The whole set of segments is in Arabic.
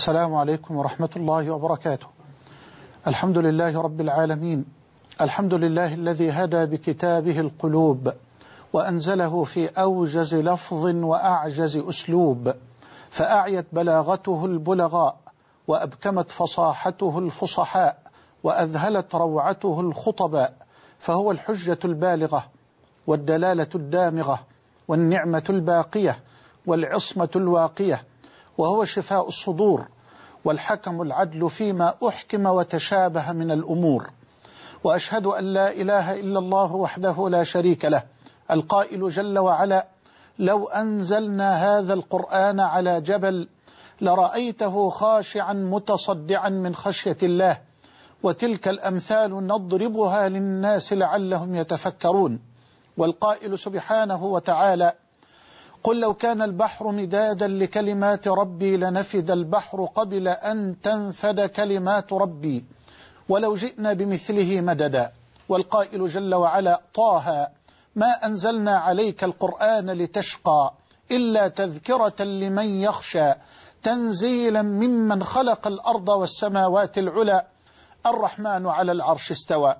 السلام عليكم ورحمة الله وبركاته. الحمد لله رب العالمين، الحمد لله الذي هدى بكتابه القلوب وأنزله في أوجز لفظ وأعجز أسلوب، فأعيت بلاغته البلغاء وأبكمت فصاحته الفصحاء وأذهلت روعته الخطباء، فهو الحجة البالغة والدلالة الدامغة والنعمة الباقية والعصمة الواقية، وهو شفاء الصدور والحكم العدل فيما أحكم وتشابه من الأمور. وأشهد أن لا إله إلا الله وحده لا شريك له، القائل جل وعلا: لو أنزلنا هذا القرآن على جبل لرأيته خاشعا متصدعا من خشية الله، وتلك الأمثال نضربها للناس لعلهم يتفكرون. والقائل سبحانه وتعالى: قل لو كان البحر مدادا لكلمات ربي لنفد البحر قبل أن تنفد كلمات ربي ولو جئنا بمثله مددا. والقائل جل وعلا: طه ما أنزلنا عليك القرآن لتشقى إلا تذكرة لمن يخشى تنزيلا ممن خلق الأرض والسماوات العلى الرحمن على العرش استوى.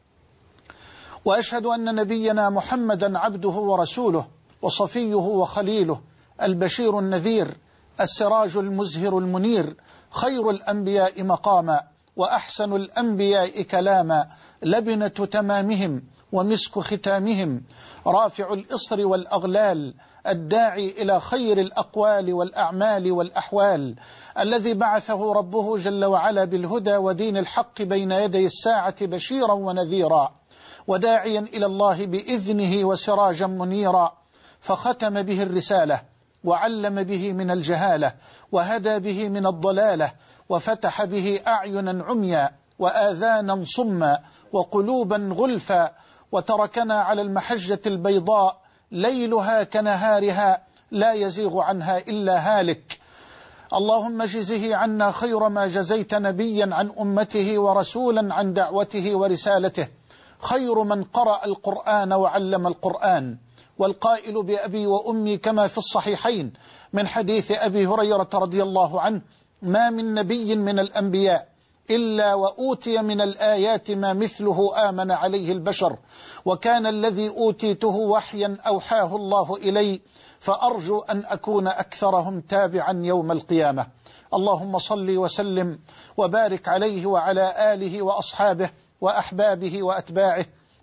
وأشهد أن نبينا محمدا عبده ورسوله وصفيه وخليله، البشير النذير، السراج المزهر المنير، خير الأنبياء مقاما وأحسن الأنبياء كلاما، لبنة تمامهم ومسك ختامهم، رافع الإصر والأغلال، الداعي إلى خير الأقوال والأعمال والأحوال، الذي بعثه ربه جل وعلا بالهدى ودين الحق بين يدي الساعة بشيرا ونذيرا وداعيا إلى الله بإذنه وسراجا منيرا، فختم به الرسالة وعلم به من الجهالة وهدى به من الضلالة وفتح به أعينا عميا وآذانا صما وقلوبا غلفا، وتركنا على المحجة البيضاء ليلها كنهارها لا يزيغ عنها إلا هالك. اللهم جزه عنا خير ما جزيت نبيا عن أمته ورسولا عن دعوته ورسالته، خير من قرأ القرآن وعلم القرآن. والقائل بأبي وأمي كما في الصحيحين من حديث أبي هريرة رضي الله عنه: ما من نبي من الأنبياء إلا وأوتي من الآيات ما مثله آمن عليه البشر، وكان الذي أوتيته وحيا أوحاه الله إلي، فأرجو أن أكون أكثرهم تابعا يوم القيامة. اللهم صل وسلم وبارك عليه وعلى آله وأصحابه وأحبابه وأتباعه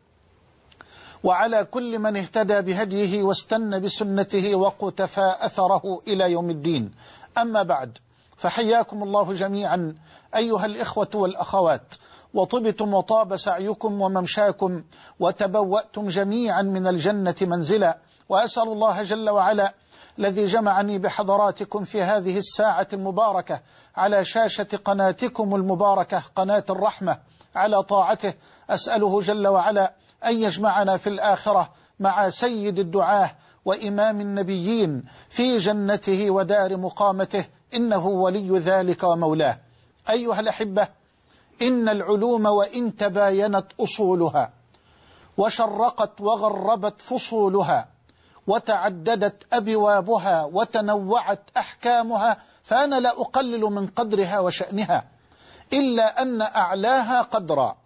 وعلى كل من اهتدى بهديه واستنى بسنته وقتفى أثره إلى يوم الدين. أما بعد، فحياكم الله جميعا أيها الإخوة والأخوات، وطبتم وطاب سعيكم وممشاكم وتبوأتم جميعا من الجنة منزلا. وأسأل الله جل وعلا الذي جمعني بحضراتكم في هذه الساعة المباركة على شاشة قناتكم المباركة قناة الرحمة على طاعته، أسأله جل وعلا أن يجمعنا في الآخرة مع سيد الدعاة وإمام النبيين في جنته ودار مقامته، إنه ولي ذلك ومولاه. أيها الأحبة، إن العلوم وإن تباينت أصولها وشرقت وغربت فصولها وتعددت أبوابها وتنوعت أحكامها، فأنا لا أقلل من قدرها وشأنها، إلا أن أعلاها قدرا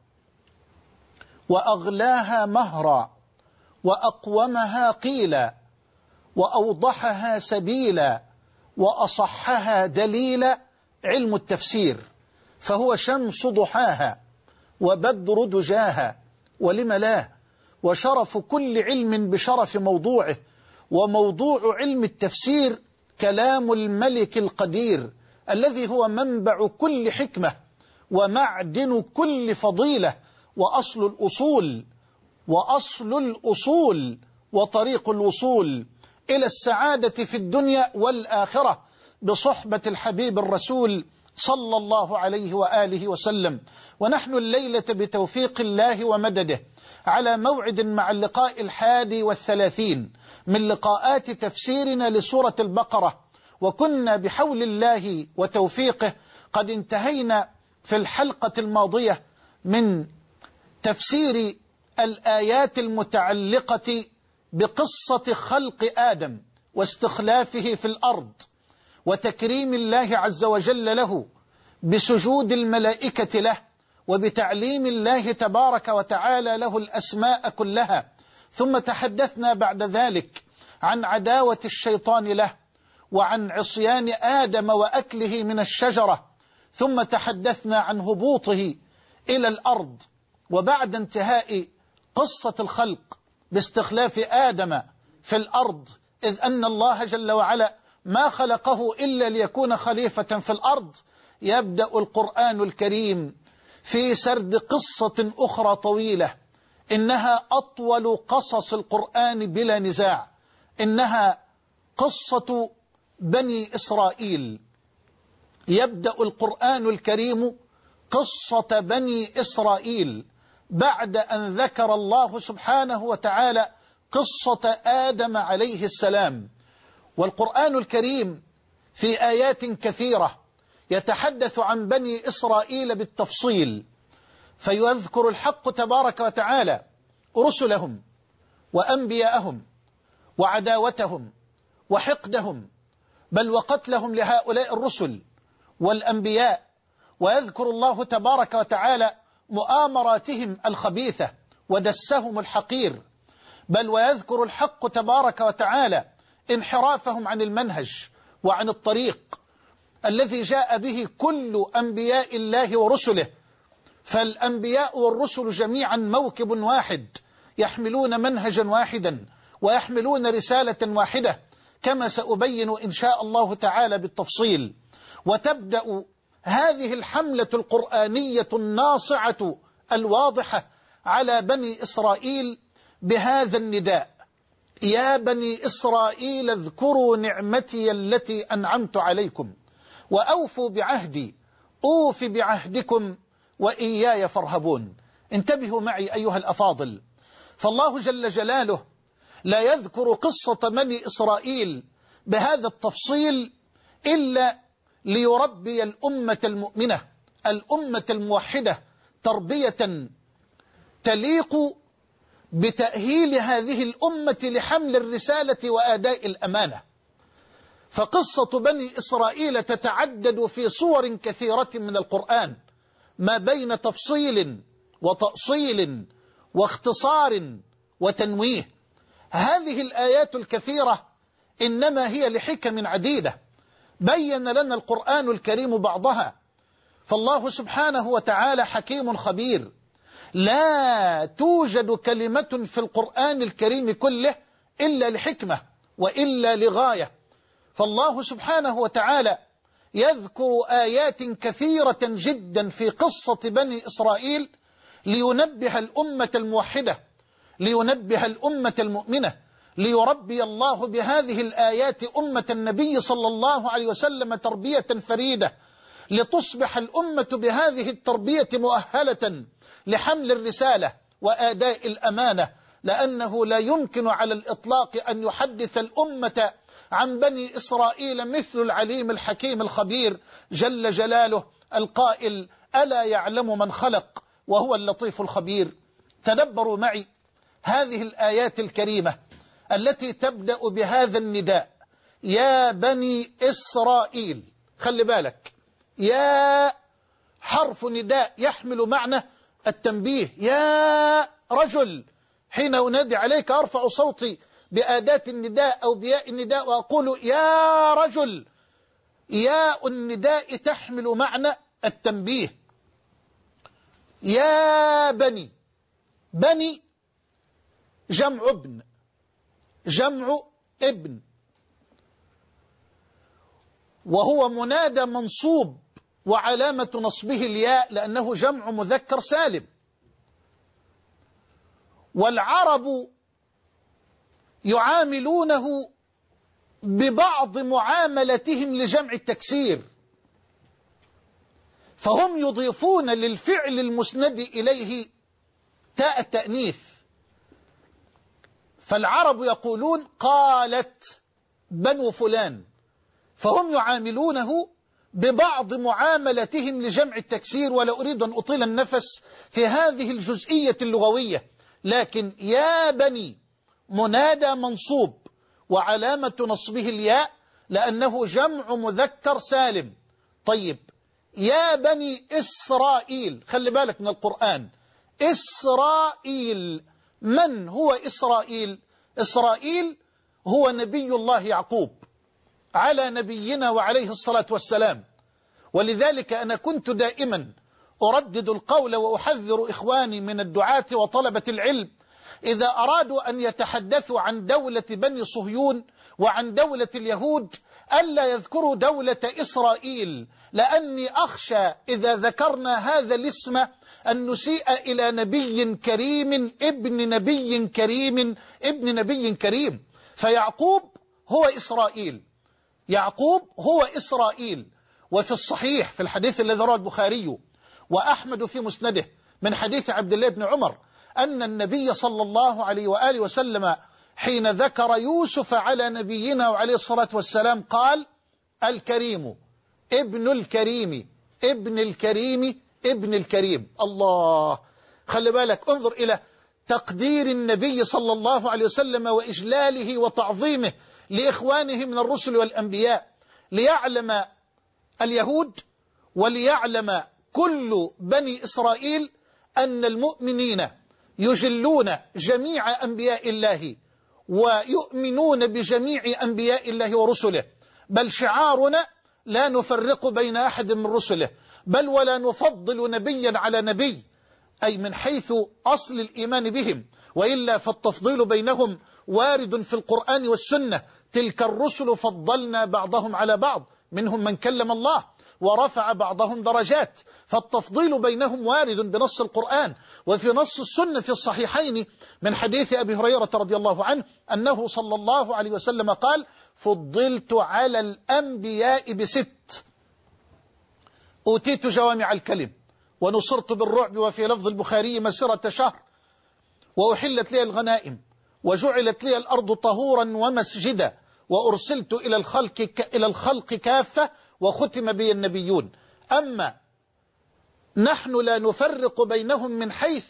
وأغلاها مهرا وأقومها قيلا وأوضحها سبيلا وأصحها دليلا علم التفسير، فهو شمس ضحاها وبدر دجاها، ولم لا، وشرف كل علم بشرف موضوعه، وموضوع علم التفسير كلام الملك القدير الذي هو منبع كل حكمة ومعدن كل فضيلة وأصل الأصول وطريق الوصول إلى السعادة في الدنيا والآخرة بصحبة الحبيب الرسول صلى الله عليه وآله وسلم. ونحن الليلة بتوفيق الله ومدده على موعد مع اللقاء 31 من لقاءات تفسيرنا لسورة البقرة، وكنا بحول الله وتوفيقه قد انتهينا في الحلقة الماضية من تفسير الآيات المتعلقة بقصة خلق آدم واستخلافه في الأرض وتكريم الله عز وجل له بسجود الملائكة له وبتعليم الله تبارك وتعالى له الأسماء كلها. ثم تحدثنا بعد ذلك عن عداوة الشيطان له وعن عصيان آدم وأكله من الشجرة. ثم تحدثنا عن هبوطه إلى الأرض، وبعد انتهاء قصة الخلق باستخلاف آدم في الأرض، إذ أن الله جل وعلا ما خلقه إلا ليكون خليفة في الأرض، يبدأ القرآن الكريم في سرد قصة أخرى طويلة، إنها أطول قصص القرآن بلا نزاع، إنها قصة بني إسرائيل. يبدأ القرآن الكريم قصة بني إسرائيل بعد أن ذكر الله سبحانه وتعالى قصة آدم عليه السلام. والقرآن الكريم في آيات كثيرة يتحدث عن بني إسرائيل بالتفصيل، فيذكر الحق تبارك وتعالى رسلهم وأنبياءهم وعداوتهم وحقدهم، بل وقتلهم لهؤلاء الرسل والأنبياء، ويذكر الله تبارك وتعالى مؤامراتهم الخبيثة ودسهم الحقير، بل ويذكر الحق تبارك وتعالى انحرافهم عن المنهج وعن الطريق الذي جاء به كل أنبياء الله ورسله. فالأنبياء والرسل جميعا موكب واحد، يحملون منهجا واحدا ويحملون رسالة واحدة، كما سأبين إن شاء الله تعالى بالتفصيل. وتبدأ هذه الحملة القرآنية الناصعة الواضحة على بني إسرائيل بهذا النداء: يا بني إسرائيل اذكروا نعمتي التي أنعمت عليكم وأوفوا بعهدي أوف بعهدكم وإياي فارهبون. انتبهوا معي أيها الأفاضل، فالله جل جلاله لا يذكر قصة بني إسرائيل بهذا التفصيل إلا ليربي الأمة المؤمنة، الأمة الموحدة، تربية تليق بتأهيل هذه الأمة لحمل الرسالة وأداء الأمانة. فقصة بني إسرائيل تتعدد في صور كثيرة من القرآن، ما بين تفصيل وتأصيل واختصار وتنويه. هذه الآيات الكثيرة إنما هي لحكم عديدة بين لنا القرآن الكريم بعضها. فالله سبحانه وتعالى حكيم خبير، لا توجد كلمة في القرآن الكريم كله إلا لحكمة وإلا لغاية. فالله سبحانه وتعالى يذكر آيات كثيرة جدا في قصة بني إسرائيل لينبه الأمة الموحدة، لينبه الأمة المؤمنة، ليربي الله بهذه الآيات أمة النبي صلى الله عليه وسلم تربية فريدة، لتصبح الأمة بهذه التربية مؤهلة لحمل الرسالة وآداء الأمانة. لأنه لا يمكن على الإطلاق أن يحدث الأمة عن بني إسرائيل مثل العليم الحكيم الخبير جل جلاله القائل: ألا يعلم من خلق وهو اللطيف الخبير. تدبروا معي هذه الآيات الكريمة التي تبدأ بهذا النداء: يا بني إسرائيل. خلي بالك، يا حرف نداء يحمل معنى التنبيه. يا رجل، حين أنادي عليك أرفع صوتي بأداة النداء أو بياء النداء وأقول يا رجل. ياء النداء تحمل معنى التنبيه. يا بني، بني جمع ابن، جمع ابن، وهو منادى منصوب وعلامة نصبه الياء لأنه جمع مذكر سالم. والعرب يعاملونه ببعض معاملتهم لجمع التكسير، فهم يضيفون للفعل المسند إليه تاء التأنيث. فالعرب يقولون قالت بنو فلان، فهم يعاملونه ببعض معاملتهم لجمع التكسير. ولا أريد أن أطيل النفس في هذه الجزئية اللغوية، لكن يا بني منادى منصوب وعلامة نصبه الياء لأنه جمع مذكر سالم. طيب، يا بني إسرائيل، خلي بالك من القرآن، إسرائيل. من هو إسرائيل؟ إسرائيل هو نبي الله يعقوب على نبينا وعليه الصلاة والسلام. ولذلك أنا كنت دائما أردد القول وأحذر إخواني من الدعاة وطلبة العلم إذا أرادوا أن يتحدثوا عن دولة بني صهيون وعن دولة اليهود ألا يذكروا دولة إسرائيل، لأني أخشى إذا ذكرنا هذا الاسم أن نسيء إلى نبي كريم ابن نبي كريم ابن نبي كريم. فيعقوب هو إسرائيل، يعقوب هو إسرائيل. وفي الصحيح في الحديث الذي رواه البخاري وأحمد في مسنده من حديث عبد الله بن عمر أن النبي صلى الله عليه وآله وسلم حين ذكر يوسف على نبينا وعليه الصلاة والسلام قال: الكريم ابن الكريم ابن الكريم ابن الكريم. الله، خلي بالك، انظر إلى تقدير النبي صلى الله عليه وسلم وإجلاله وتعظيمه لإخوانه من الرسل والأنبياء، ليعلم اليهود وليعلم كل بني إسرائيل أن المؤمنين يجلون جميع أنبياء الله ويؤمنون بجميع أنبياء الله ورسله، بل شعارنا لا نفرق بين أحد من رسله، بل ولا نفضل نبيا على نبي، أي من حيث أصل الإيمان بهم، وإلا فالتفضيل بينهم وارد في القرآن والسنة. تلك الرسل فضلنا بعضهم على بعض، منهم من كلم الله ورفع بعضهم درجات، فالتفضيل بينهم وارد بنص القرآن وفي نص السنة في الصحيحين من حديث أبي هريرة رضي الله عنه أنه صلى الله عليه وسلم قال: فضلت على الأنبياء بست، أوتيت جوامع الكلم ونصرت بالرعب، وفي لفظ البخاري مسيرة شهر، وأحلت لي الغنائم، وجعلت لي الأرض طهورا ومسجدا، وأرسلت إلى الخلق كافة، وختم بي النبيون. أما نحن لا نفرق بينهم من حيث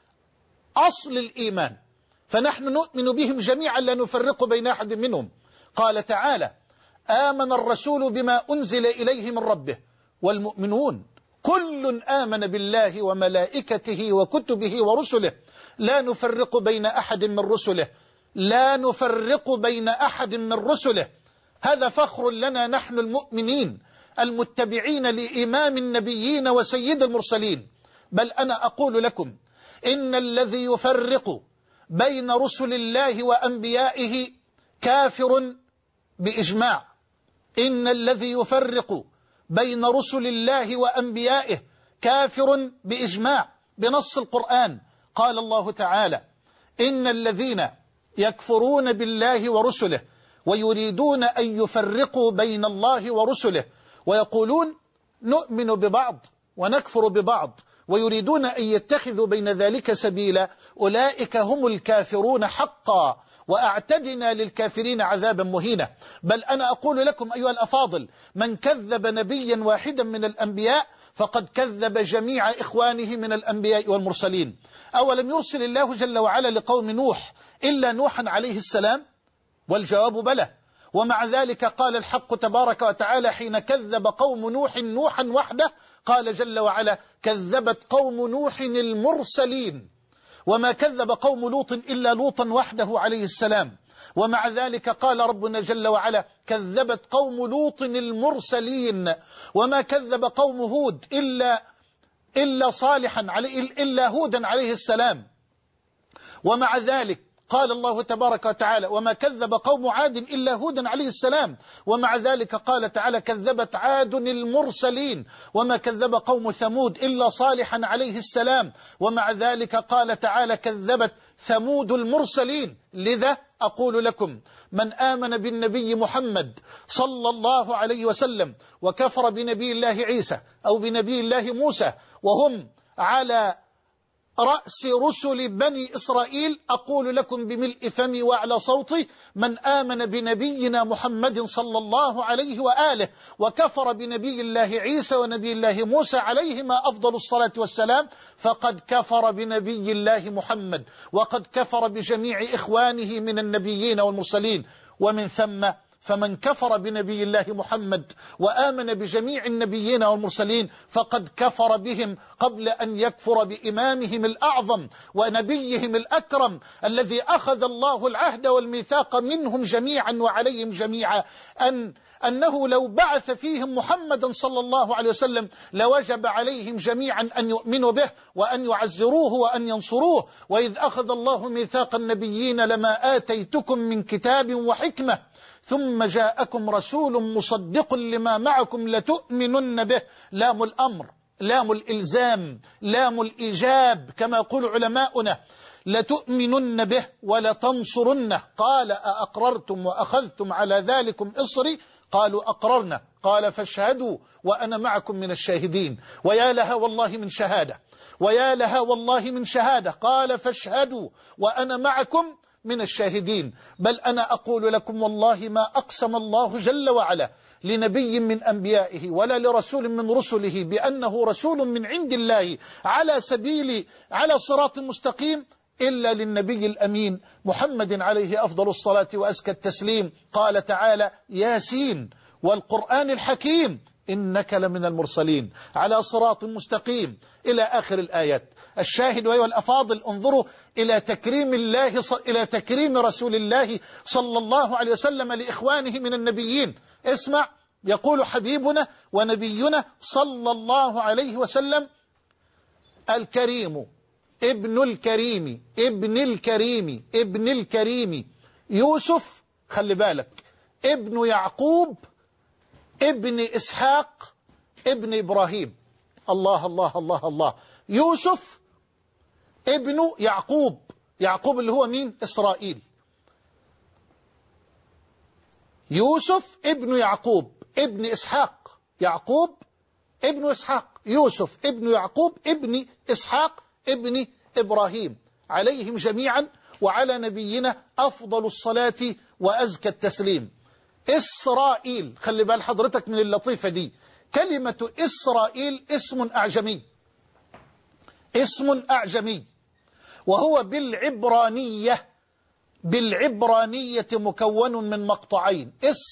أصل الإيمان، فنحن نؤمن بهم جميعا لا نفرق بين أحد منهم. قال تعالى: آمن الرسول بما أنزل إليه من ربه والمؤمنون كل آمن بالله وملائكته وكتبه ورسله لا نفرق بين أحد من رسله، لا نفرق بين أحد من رسله. هذا فخر لنا نحن المؤمنين المتبعين لإمام النبيين وسيد المرسلين. بل أنا أقول لكم إن الذي يفرق بين رسل الله وأنبيائه كافر بإجماع. إن الذي يفرق بين رسل الله وأنبيائه كافر بإجماع بنص القرآن. قال الله تعالى: إن الذين يكفرون بالله ورسله ويريدون أن يفرقوا بين الله ورسله ويقولون نؤمن ببعض ونكفر ببعض ويريدون أن يتخذوا بين ذلك سبيلا أولئك هم الكافرون حقا وأعتدنا للكافرين عذابا مهينا. بل أنا أقول لكم أيها الأفاضل: من كذب نبيا واحدا من الأنبياء فقد كذب جميع إخوانه من الأنبياء والمرسلين. أولم يرسل الله جل وعلا لقوم نوح إلا نوحا عليه السلام؟ والجواب بلى. ومع ذلك قال الحق تبارك وتعالى حين كذب قوم نوحا وحده، قال جل وعلا: كذبت قوم نوح المرسلين. وما كذب قوم لوط إلا لوطا وحده عليه السلام. ومع ذلك قال ربنا جل وعلا: كذبت قوم لوط المرسلين. وما كذب قوم هود إلا صالحا إلا هودا عليه السلام. ومع ذلك قال الله تبارك وتعالى: وما كذب قوم عاد إلا هودا عليه السلام. ومع ذلك قال تعالى: كذبت عاد المرسلين. وما كذب قوم ثمود إلا صالحا عليه السلام. ومع ذلك قال تعالى: كذبت ثمود المرسلين. لذا أقول لكم: من آمن بالنبي محمد صلى الله عليه وسلم وكفر بنبي الله عيسى أو بنبي الله موسى وهم على رأس رسل بني إسرائيل، أقول لكم بملء فمي وأعلى صوتي: من آمن بنبينا محمد صلى الله عليه وآله وكفر بنبي الله عيسى ونبي الله موسى عليهما أفضل الصلاة والسلام فقد كفر بنبي الله محمد، وقد كفر بجميع إخوانه من النبيين والمرسلين. ومن ثم فمن كفر بنبي الله محمد وآمن بجميع النبيين والمرسلين فقد كفر بهم قبل أن يكفر بإمامهم الأعظم ونبيهم الأكرم الذي أخذ الله العهد والميثاق منهم جميعا وعليهم جميعا أنه لو بعث فيهم محمدا صلى الله عليه وسلم لوجب عليهم جميعا أن يؤمنوا به وأن يعزروه وأن ينصروه. وإذ أخذ الله ميثاق النبيين لما آتيتكم من كتاب وحكمة ثم جاءكم رسول مصدق لما معكم لتؤمنن به. لام الأمر، لام الإلزام، لام الإيجاب كما يقول علماؤنا. لتؤمنن به ولتنصرنه. قال أأقررتم وأخذتم على ذلكم إصري؟ قالوا أقررنا. قال فاشهدوا وأنا معكم من الشاهدين. ويا لها والله من شهادة، ويا لها والله من شهادة. قال فاشهدوا وأنا معكم من الشاهدين. بل أنا أقول لكم والله ما أقسم الله جل وعلا لنبي من أنبيائه ولا لرسول من رسله بأنه رسول من عند الله على صراط مستقيم إلا للنبي الأمين محمد عليه أفضل الصلاة وأزكى التسليم. قال تعالى: ياسين والقرآن الحكيم إنك لمن المرسلين على صراط مستقيم إلى آخر الآيات. الشاهد أيها الأفاضل، انظروا إلى تكريم رسول الله صلى الله عليه وسلم لإخوانه من النبيين. اسمع، يقول حبيبنا ونبينا صلى الله عليه وسلم: الكريم ابن الكريم ابن الكريم ابن الكريم يوسف، خلي بالك، ابن يعقوب ابن إسحاق ابن إبراهيم. الله الله الله الله. يوسف ابن يعقوب، يعقوب اللي هو مين؟ إسرائيل. يوسف ابن يعقوب ابن إسحاق، يعقوب ابن إسحاق، يوسف ابن يعقوب ابن إسحاق ابن إبراهيم، عليهم جميعا وعلى نبينا أفضل الصلاة وأزكى التسليم. إسرائيل، خلي بال حضرتك من اللطيفة دي، كلمة إسرائيل اسم أعجمي، اسم أعجمي، وهو بالعبرانية مكون من مقطعين.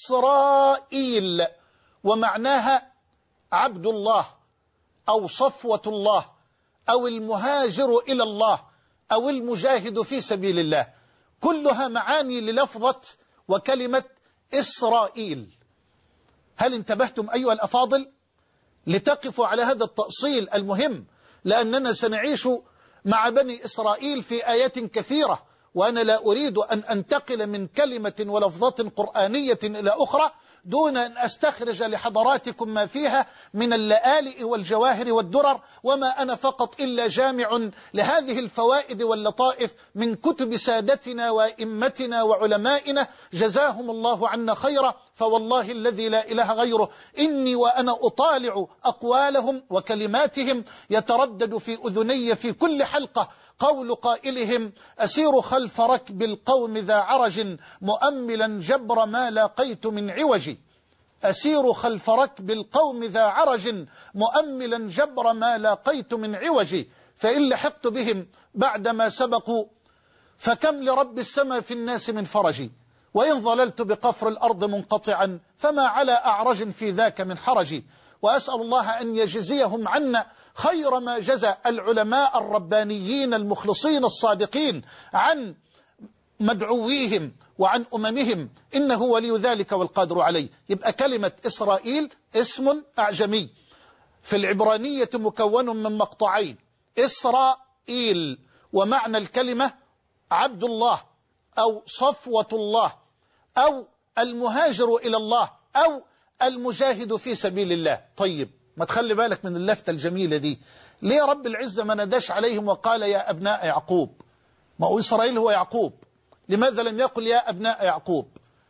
إسرائيل ومعناها عبد الله أو صفوة الله أو المهاجر إلى الله أو المجاهد في سبيل الله، كلها معاني للفظة وكلمة إسرائيل. هل انتبهتم أيها الأفاضل؟ لتقفوا على هذا التأصيل المهم، لأننا سنعيش مع بني إسرائيل في آيات كثيرة، وأنا لا أريد أن أنتقل من كلمة ولفظة قرآنية إلى أخرى دون أن أستخرج لحضراتكم ما فيها من اللآلئ والجواهر والدرر، وما أنا فقط إلا جامع لهذه الفوائد واللطائف من كتب سادتنا وإمتنا وعلمائنا جزاهم الله عنا خيرا. فوالله الذي لا إله غيره إني وأنا أطالع أقوالهم وكلماتهم يتردد في أذني في كل حلقة قول قائلهم: أسير خلف ركب القوم ذا عرج مؤملا جبر ما لاقيت من عوج. أسير خلف ركب القوم ذا عرج مؤملا جبر ما لاقيت من عوج، فإن لحقت بهم بعدما سبقوا فكم لرب السماء في الناس من فرج، وإن ظللت بقفر الأرض منقطعا فما على أعرج في ذاك من حرج. وأسأل الله أن يجزيهم عنا خير ما جزى العلماء الربانيين المخلصين الصادقين عن مدعويهم وعن أممهم، إنه ولي ذلك والقادر عليه. يبقى كلمة إسرائيل اسم أعجمي في العبرانية مكون من مقطعين: إسرائيل ومعنى الكلمة عبد الله أو صفوة الله أو المهاجر إلى الله أو المجاهد في سبيل الله. طيب، ما تخلي بالك من اللفتة الجميلة دي. ليه رب العزة ما نداش عليهم وقال يا أبناء يعقوب؟ ما هو إسرائيل هو يعقوب، لماذا لم يقل يا أبناء يعقوب؟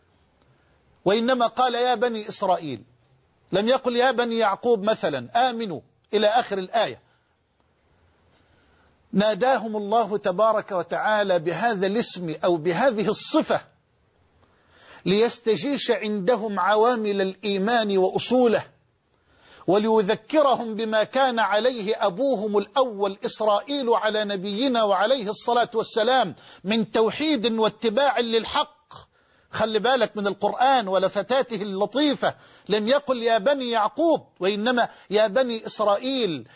وإنما قال يا بني إسرائيل، لم يقل يا بني يعقوب مثلا آمنوا إلى آخر الآية. ناداهم الله تبارك وتعالى بهذا الاسم أو بهذه الصفة ليستجيش عندهم عوامل الإيمان وأصوله، وليذكرهم بما كان عليه أبوهم الأول إسرائيل على نبينا وعليه الصلاة والسلام من توحيد واتباع للحق. خلي بالك من القرآن ولفتاته اللطيفة، لم يقل يا بني يعقوب، وإنما يا بني إسرائيل،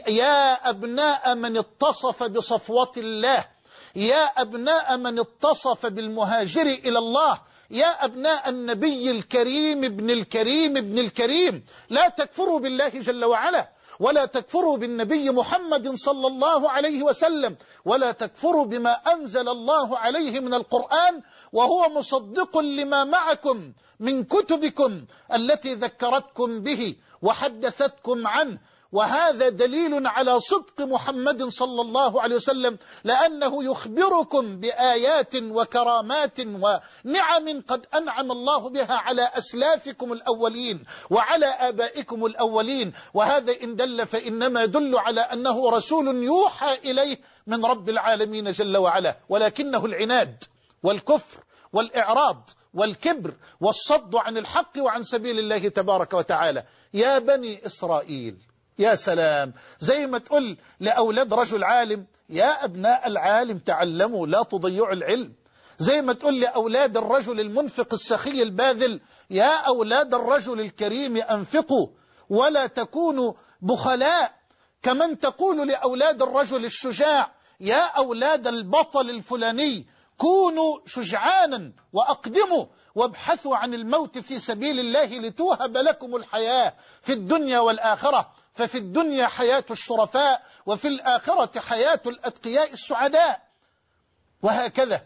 يا أبناء من اتصف بصفوة الله، يا أبناء من اتصف بالمهاجر إلى الله، يا أبناء النبي الكريم ابن الكريم ابن الكريم، لا تكفروا بالله جل وعلا، ولا تكفروا بالنبي محمد صلى الله عليه وسلم، ولا تكفروا بما أنزل الله عليه من القرآن، وهو مصدق لما معكم من كتبكم التي ذكرتكم به وحدثتكم عنه. وهذا دليل على صدق محمد صلى الله عليه وسلم، لأنه يخبركم بآيات وكرامات ونعم قد أنعم الله بها على أسلافكم الأولين وعلى آبائكم الأولين. وهذا إن دل فإنما يدل على أنه رسول يوحى إليه من رب العالمين جل وعلا، ولكنه العناد والكفر والإعراض والكبر والصد عن الحق وعن سبيل الله تبارك وتعالى. يا بني إسرائيل، يا سلام، زي ما تقول لأولاد رجل عالم يا أبناء العالم تعلموا لا تضيعوا العلم، زي ما تقول لأولاد الرجل المنفق السخي الباذل يا أولاد الرجل الكريم أنفقوا ولا تكونوا بخلاء، كمن تقول لأولاد الرجل الشجاع يا أولاد البطل الفلاني كونوا شجعانا وأقدموا وابحثوا عن الموت في سبيل الله لتوهب لكم الحياة في الدنيا والآخرة، ففي الدنيا حياة الشرفاء وفي الآخرة حياة الأتقياء السعداء. وهكذا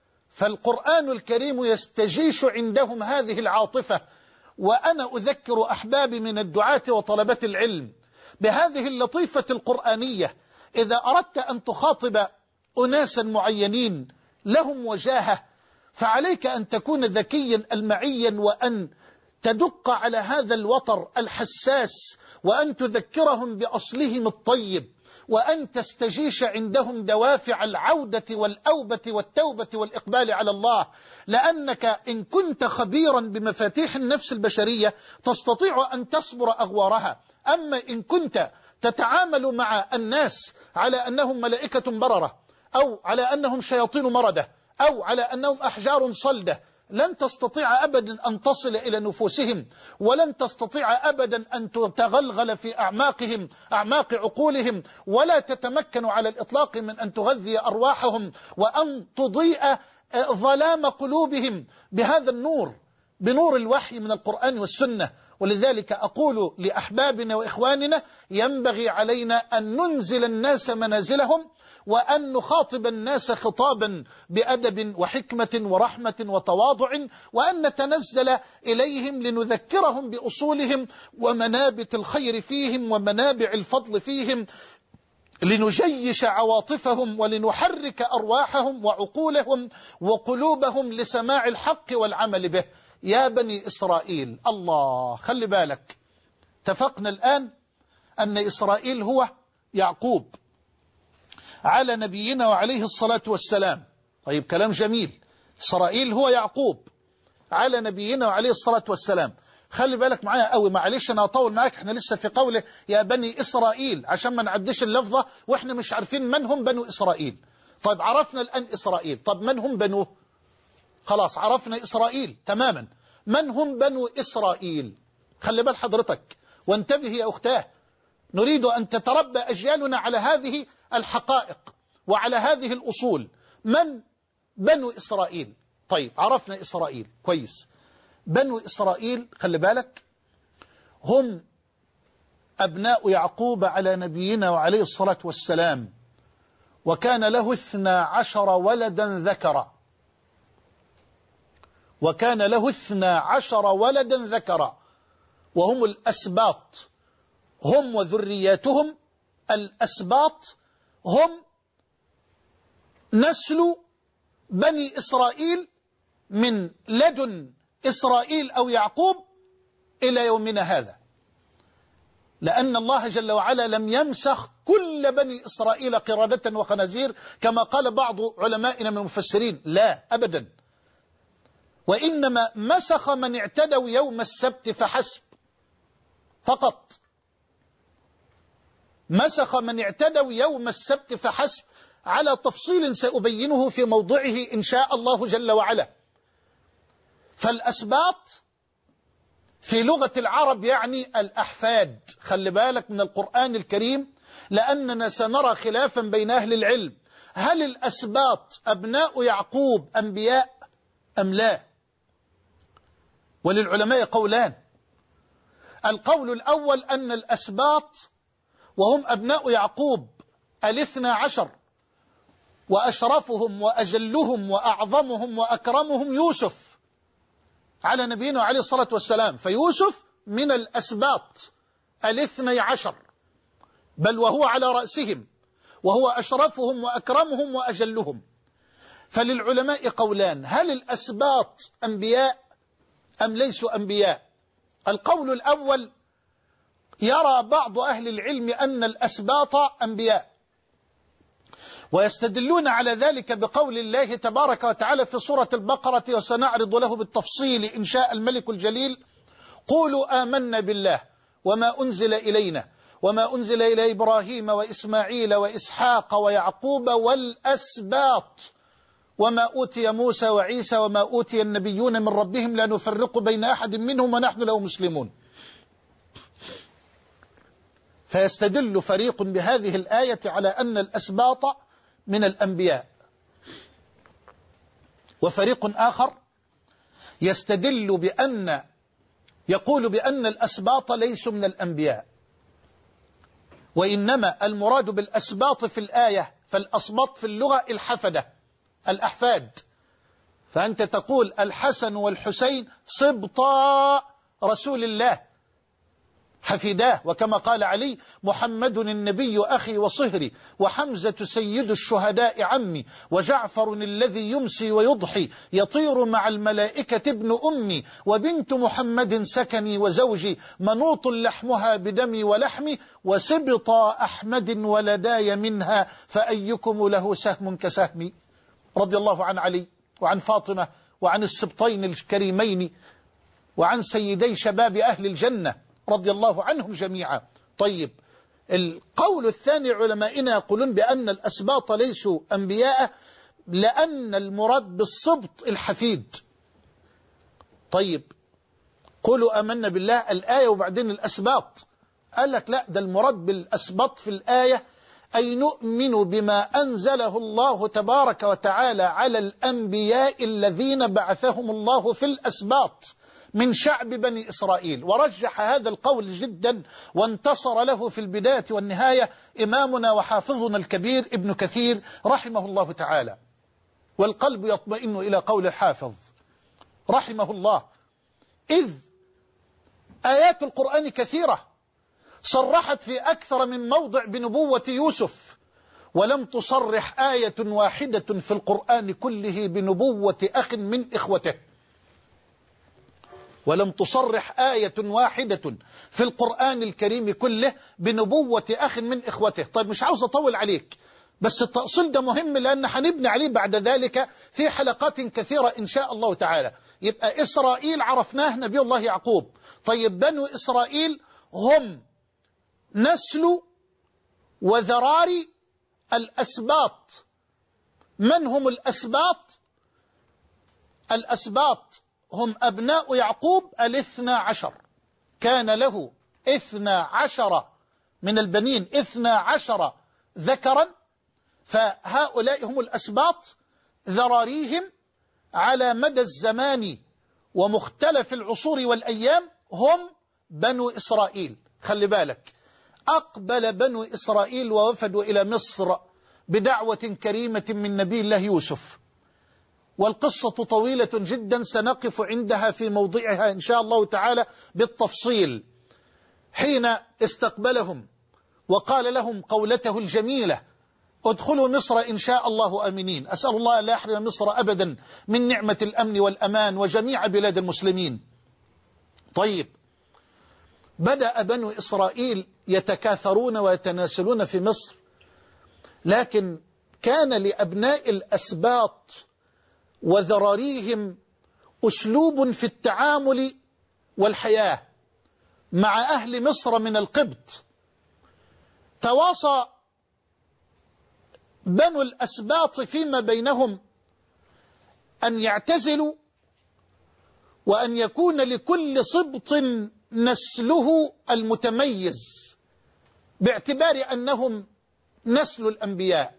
فالقرآن الكريم يستجيش عندهم هذه العاطفة. وأنا أذكر أحبابي من الدعاة وطلبة العلم بهذه اللطيفة القرآنية، إذا أردت أن تخاطب أناسا معينين لهم وجاهة فعليك أن تكون ذكيا ألمعيا، وأن تدق على هذا الوتر الحساس، وأن تذكرهم بأصلهم الطيب، وأن تستجيش عندهم دوافع العودة والأوبة والتوبة والإقبال على الله، لأنك إن كنت خبيرا بمفاتيح النفس البشرية تستطيع أن تصبر أغوارها. أما إن كنت تتعامل مع الناس على أنهم ملائكة بررة، أو على أنهم شياطين مردة، أو على أنهم أحجار صلدة، لن تستطيع أبدا أن تصل إلى نفوسهم، ولن تستطيع أبدا أن تتغلغل في أعماق عقولهم، ولا تتمكن على الإطلاق من أن تغذي أرواحهم وأن تضيء ظلام قلوبهم بهذا النور، بنور الوحي من القرآن والسنة. ولذلك أقول لأحبابنا وإخواننا ينبغي علينا أن ننزل الناس منازلهم، وأن نخاطب الناس خطابا بأدب وحكمة ورحمة وتواضع، وأن نتنزل إليهم لنذكرهم بأصولهم ومنابت الخير فيهم ومنابع الفضل فيهم، لنجيش عواطفهم ولنحرك أرواحهم وعقولهم وقلوبهم لسماع الحق والعمل به. يا بني إسرائيل، الله، خلي بالك، اتفقنا الآن أن إسرائيل هو يعقوب على نبينا وعليه الصلاة والسلام. طيب، كلام جميل، إسرائيل هو يعقوب على نبينا وعليه الصلاة والسلام. خلي بالك معايا قوي، معلش أنا أطول معاك، احنا لسه في قوله يا بني إسرائيل عشان ما نعدش اللفظة وإحنا مش عارفين من هم بنو إسرائيل. طيب، عرفنا الآن إسرائيل، طب من هم بنوه؟ خلاص عرفنا إسرائيل تماما، من هم بنو إسرائيل؟ خلي بال حضرتك وانتبه يا أختاه، نريد أن تتربى أجيالنا على هذه الحقائق وعلى هذه الأصول. من بنو إسرائيل؟ طيب، عرفنا إسرائيل كويس. بنو إسرائيل خلي بالك هم أبناء يعقوب على نبينا وعليه الصلاة والسلام، وكان له 12 ولدا ذكرا، وكان له 12 ولدا ذكرا، وهم الأسباط، هم وذرياتهم الأسباط، هم نسل بني إسرائيل من لدن إسرائيل أو يعقوب إلى يومنا هذا، لأن الله جل وعلا لم يمسخ كل بني إسرائيل قردة وخنازير كما قال بعض علمائنا من المفسرين، لا أبدا، وإنما مسخ من اعتدوا يوم السبت فحسب، فقط مسخ من اعتدوا يوم السبت فحسب، على تفصيل سأبينه في موضعه إن شاء الله جل وعلا. فالأسباط في لغة العرب يعني الأحفاد. خلي بالك من القرآن الكريم، لأننا سنرى خلافا بين أهل العلم، هل الأسباط أبناء يعقوب أنبياء أم لا؟ وللعلماء قولان. القول الأول أن الأسباط وهم أبناء يعقوب 12، وأشرفهم وأجلهم وأعظمهم وأكرمهم يوسف على نبينا عليه الصلاة والسلام، فيوسف من الأسباط 12، بل وهو على رأسهم، وهو أشرفهم وأكرمهم وأجلهم. فللعلماء قولان، هل الأسباط أنبياء أم ليسوا أنبياء؟ القول الأول، يرى بعض أهل العلم أن الأسباط أنبياء، ويستدلون على ذلك بقول الله تبارك وتعالى في سورة البقرة، وسنعرض له بالتفصيل إن شاء الملك الجليل: قولوا آمنا بالله وما أنزل إلينا وما أنزل إلى إبراهيم وإسماعيل وإسحاق ويعقوب والأسباط وما أوتي موسى وعيسى وما أوتي النبيون من ربهم لا نفرق بين أحد منهم ونحن له مسلمون. فيستدل فريق بهذه الآية على أن الأسباط من الأنبياء، وفريق آخر يستدل يقول بأن الأسباط ليسوا من الأنبياء، وإنما المراد بالأسباط في الآية، فالأسباط في اللغة الحفدة الأحفاد، فأنت تقول الحسن والحسين صبطا رسول الله حفيداه، وكما قال علي: محمد النبي أخي وصهري، وحمزة سيد الشهداء عمي، وجعفر الذي يمسي ويضحي يطير مع الملائكة ابن أمي، وبنت محمد سكني وزوجي منوط لحمها بدمي ولحمي، وسبط أحمد ولداي منها فأيكم له سهم كسهمي. رضي الله عن علي وعن فاطمة وعن السبطين الكريمين وعن سيدي شباب أهل الجنة رضي الله عنهم جميعا. طيب، القول الثاني علمائنا يقولون بأن الأسباط ليسوا أنبياء لأن المراد بالسبط الحفيد. طيب، قولوا آمنا بالله الآية وبعدين الأسباط، قال لك لا، ده المراد بالأسباط في الآية أي نؤمن بما أنزله الله تبارك وتعالى على الأنبياء الذين بعثهم الله في الأسباط من شعب بني إسرائيل. ورجح هذا القول جدا وانتصر له في البداية والنهاية إمامنا وحافظنا الكبير ابن كثير رحمه الله تعالى، والقلب يطمئن إلى قول الحافظ رحمه الله، إذ آيات القرآن كثيرة صرحت في أكثر من موضع بنبوة يوسف، ولم تصرح آية واحدة في القرآن كله بنبوة أخ من إخوته، ولم تصرح آية واحدة في القرآن الكريم كله بنبوة أخ من إخوته. طيب، مش عاوز أطول عليك، بس التأصيل ده مهم لأن هنبني عليه بعد ذلك في حلقات كثيرة إن شاء الله تعالى. يبقى إسرائيل عرفناه نبي الله يعقوب. طيب، بنو إسرائيل هم نسل وذراري الأسباط. من هم الأسباط؟ الأسباط هم أبناء يعقوب 12، كان له 12 من البنين 12 ذكرا، فهؤلاء هم الأسباط. ذراريهم على مدى الزمان ومختلف العصور والأيام هم بنو إسرائيل. خلي بالك، أقبل بنو إسرائيل ووفدوا إلى مصر بدعوة كريمة من نبي الله يوسف، والقصة طويلة جدا سنقف عندها في موضعها إن شاء الله تعالى بالتفصيل. حين استقبلهم وقال لهم قولته الجميلة: ادخلوا مصر إن شاء الله آمنين. أسأل الله لا يحرم مصر أبدا من نعمة الأمن والأمان وجميع بلاد المسلمين. طيب، بدأ بنو إسرائيل يتكاثرون ويتناسلون في مصر، لكن كان لأبناء الأسباط وذراريهم أسلوب في التعامل والحياة مع أهل مصر من القبط. تواصى بنو الأسباط فيما بينهم أن يعتزلوا وأن يكون لكل سبط نسله المتميز باعتبار أنهم نسل الأنبياء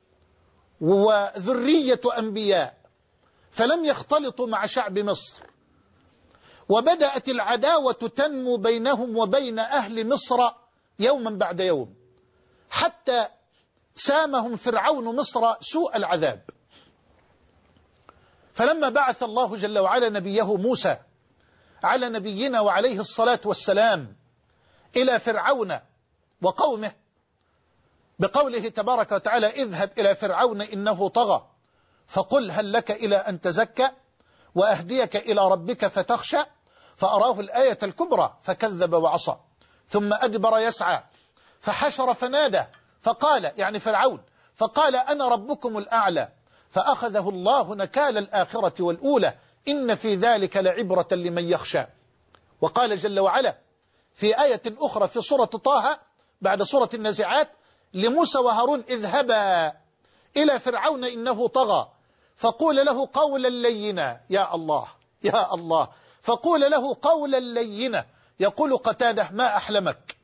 وذرية أنبياء، فلم يختلطوا مع شعب مصر، وبدأت العداوة تنمو بينهم وبين أهل مصر يوما بعد يوم، حتى سامهم فرعون مصر سوء العذاب. فلما بعث الله جل وعلا نبيه موسى على نبينا وعليه الصلاة والسلام إلى فرعون وقومه بقوله تبارك وتعالى: اذهب إلى فرعون إنه طغى فقل هل لك إلى أن تزكى وأهديك إلى ربك فتخشى، فأراه الآية الكبرى فكذب وعصى، ثم أدبر يسعى فحشر فنادى فقال، يعني فرعون، فقال أنا ربكم الأعلى، فأخذه الله نكال الآخرة والأولى إن في ذلك لعبرة لمن يخشى. وقال جل وعلا في آية أخرى في سورة طه بعد سورة النازعات لموسى وهارون: اذهبا إلى فرعون إنه طغى فقول له قولا لينا. يا الله يا الله، فقول له قولا لينا. يقول قتادة: ما أحلمك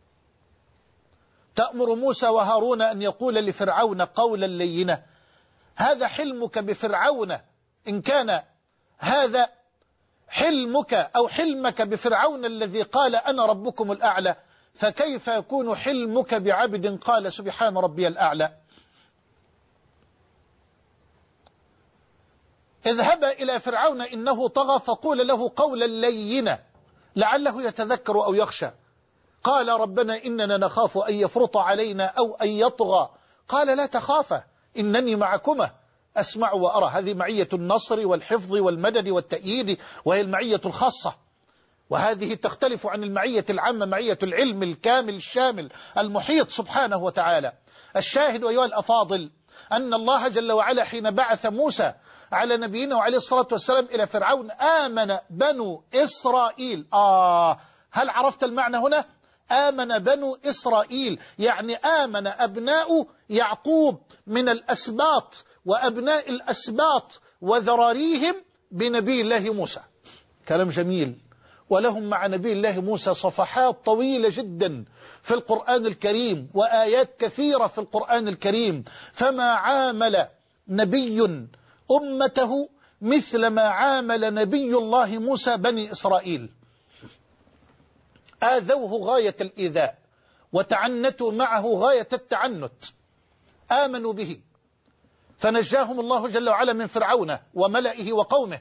تأمر موسى وهارون أن يقول لفرعون قولا لينا؟ هذا حلمك بفرعون، إن كان هذا حلمك أو حلمك بفرعون الذي قال أنا ربكم الأعلى، فكيف يكون حلمك بعبد قال سبحان ربي الأعلى؟ اذهب إلى فرعون إنه طغى فقول له قولا لينا لعله يتذكر أو يخشى. قال ربنا إننا نخاف أن يفرط علينا أو أن يطغى. قال لا تخافا إنني معكما أسمع وأرى. هذه معية النصر والحفظ والمدد والتأييد، وهي المعية الخاصة، وهذه تختلف عن المعية العامة، معية العلم الكامل الشامل المحيط سبحانه وتعالى. الشاهد أيها الأفاضل أن الله جل وعلا حين بعث موسى على نبينا وعليه الصلاة والسلام إلى فرعون آمن بنو إسرائيل. هل عرفت المعنى هنا؟ آمن بنو إسرائيل يعني آمن أبناء يعقوب من الأسباط وأبناء الأسباط وذراريهم بنبي الله موسى. كلام جميل. ولهم مع نبي الله موسى صفحات طويلة جدا في القرآن الكريم وآيات كثيرة في القرآن الكريم، فما عامل نبي أمته مثل ما عامل نبي الله موسى بني إسرائيل. آذوه غاية الإيذاء وتعنتوا معه غاية التعنت، آمنوا به فنجاهم الله جل وعلا من فرعون وملئه وقومه،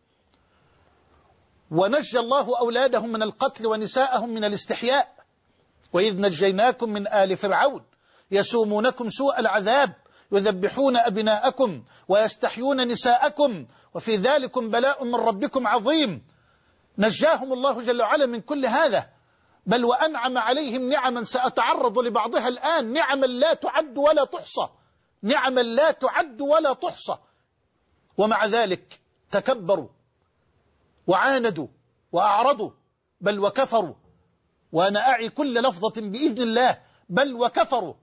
ونجى الله أولادهم من القتل ونساءهم من الاستحياء. وإذ نجيناكم من آل فرعون يسومونكم سوء العذاب يذبحون أبناءكم ويستحيون نساءكم وفي ذلكم بلاء من ربكم عظيم. نجاهم الله جل وعلا من كل هذا، بل وأنعم عليهم نعما سأتعرض لبعضها الآن، نعما لا تعد ولا تحصى، نعما لا تعد ولا تحصى. ومع ذلك تكبروا وعاندوا وأعرضوا بل وكفروا، وأنا أعي كل لفظة بإذن الله، بل وكفروا.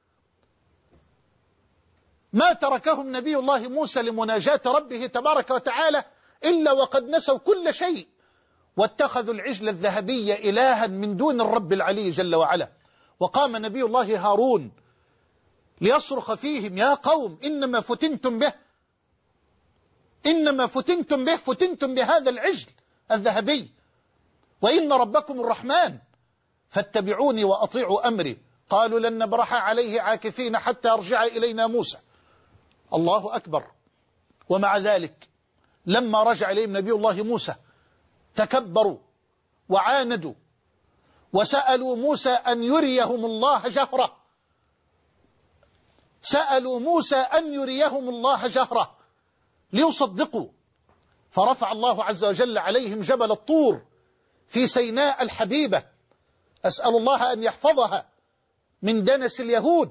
ما تركهم نبي الله موسى لمناجاة ربه تبارك وتعالى إلا وقد نسوا كل شيء، واتخذوا العجل الذهبي إلها من دون الرب العلي جل وعلا. وقام نبي الله هارون ليصرخ فيهم: يا قوم إنما فتنتم به، إنما فتنتم به، فتنتم بهذا العجل الذهبي، وإن ربكم الرحمن فاتبعوني وأطيعوا أمري. قالوا لن نبرح عليه عاكفين حتى يرجع إلينا موسى. الله أكبر. ومع ذلك لما رجع إليهم نبي الله موسى تكبروا وعاندوا وسألوا موسى أن يريهم الله جهرة، سألوا موسى أن يريهم الله جهرة ليصدقوا، فرفع الله عز وجل عليهم جبل الطور في سيناء الحبيبة، أسأل الله أن يحفظها من دنس اليهود.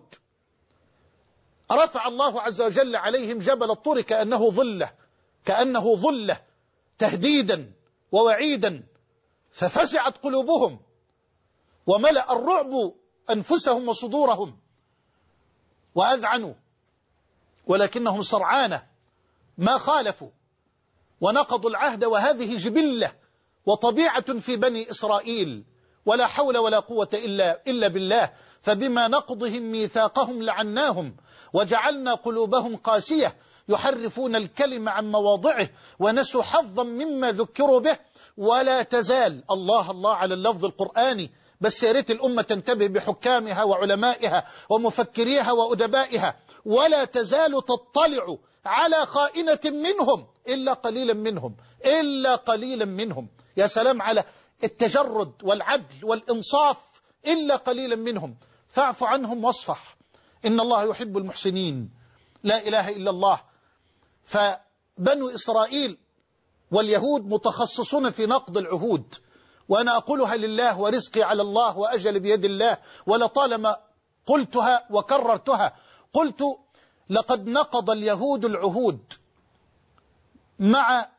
رفع الله عز وجل عليهم جبل الطور كأنه ظلة تهديدا ووعيدا، ففزعت قلوبهم وملأ الرعب أنفسهم وصدورهم وأذعنوا، ولكنهم سرعانة ما خالفوا ونقضوا العهد، وهذه جبلة وطبيعة في بني إسرائيل، ولا حول ولا قوة إلا بالله. فبما نقضهم ميثاقهم لعناهم وجعلنا قلوبهم قاسية يحرفون الكلم عن مواضعه ونسوا حظا مما ذكروا به. ولا تزال، الله على اللفظ القرآني، بس يا ريت الأمة تنتبه بحكامها وعلمائها ومفكريها وأدبائها. ولا تزال تطلع على خائنة منهم إلا قليلا منهم، إلا قليلا منهم. يا سلام على التجرد والعدل والإنصاف، إلا قليلا منهم. فاعف عنهم واصفح، إن الله يحب المحسنين. لا إله إلا الله. فبنو إسرائيل واليهود متخصصون في نقض العهود، وأنا أقولها لله ورزقي على الله وأجل بيد الله، ولطالما قلتها وكررتها. قلت لقد نقض اليهود العهود مع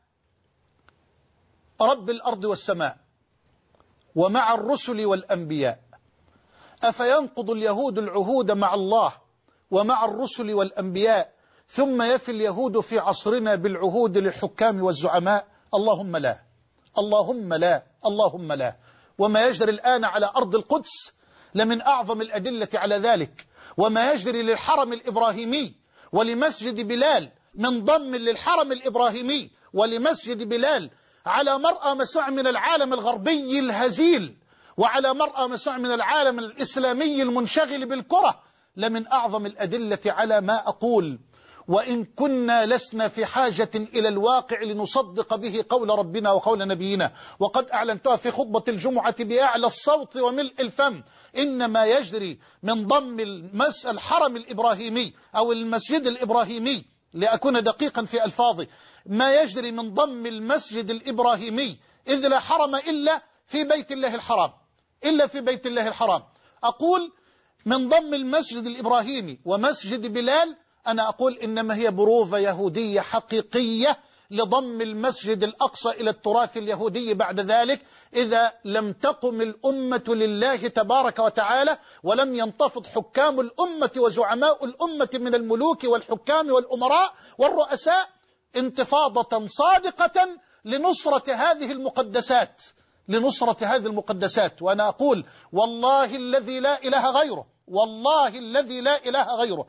رب الأرض والسماء ومع الرسل والأنبياء. أفينقض اليهود العهود مع الله ومع الرسل والأنبياء ثم يفي اليهود في عصرنا بالعهود للحكام والزعماء؟ اللهم لا، اللهم لا، اللهم لا. وما يجري الآن على أرض القدس لمن أعظم الأدلة على ذلك، وما يجري للحرم الإبراهيمي ولمسجد بلال من ضم للحرم الإبراهيمي ولمسجد بلال على مرأى مسمع من العالم الغربي الهزيل، وعلى مرأى مسمع من العالم الإسلامي المنشغل بالكرة، لمن أعظم الأدلة على ما أقول. وإن كنا لسنا في حاجة إلى الواقع لنصدق به قول ربنا وقول نبينا، وقد أعلنتها في خطبة الجمعة بأعلى الصوت وملء الفم. إنما يجري من ضم الحرم الإبراهيمي أو المسجد الإبراهيمي، لأكون دقيقا في ألفاظي، ما يجري من ضم المسجد الإبراهيمي، إذ لا حرم إلا في بيت الله الحرام، إلا في بيت الله الحرام. أقول من ضم المسجد الإبراهيمي ومسجد بلال، أنا أقول إنما هي بروفة يهودية حقيقية لضم المسجد الأقصى إلى التراث اليهودي بعد ذلك، إذا لم تقم الأمة لله تبارك وتعالى، ولم ينتفض حكام الأمة وزعماء الأمة من الملوك والحكام والأمراء والرؤساء انتفاضة صادقة لنصرة هذه المقدسات، لنصرة هذه المقدسات. وأنا أقول والله الذي لا إله غيره، والله الذي لا إله غيره،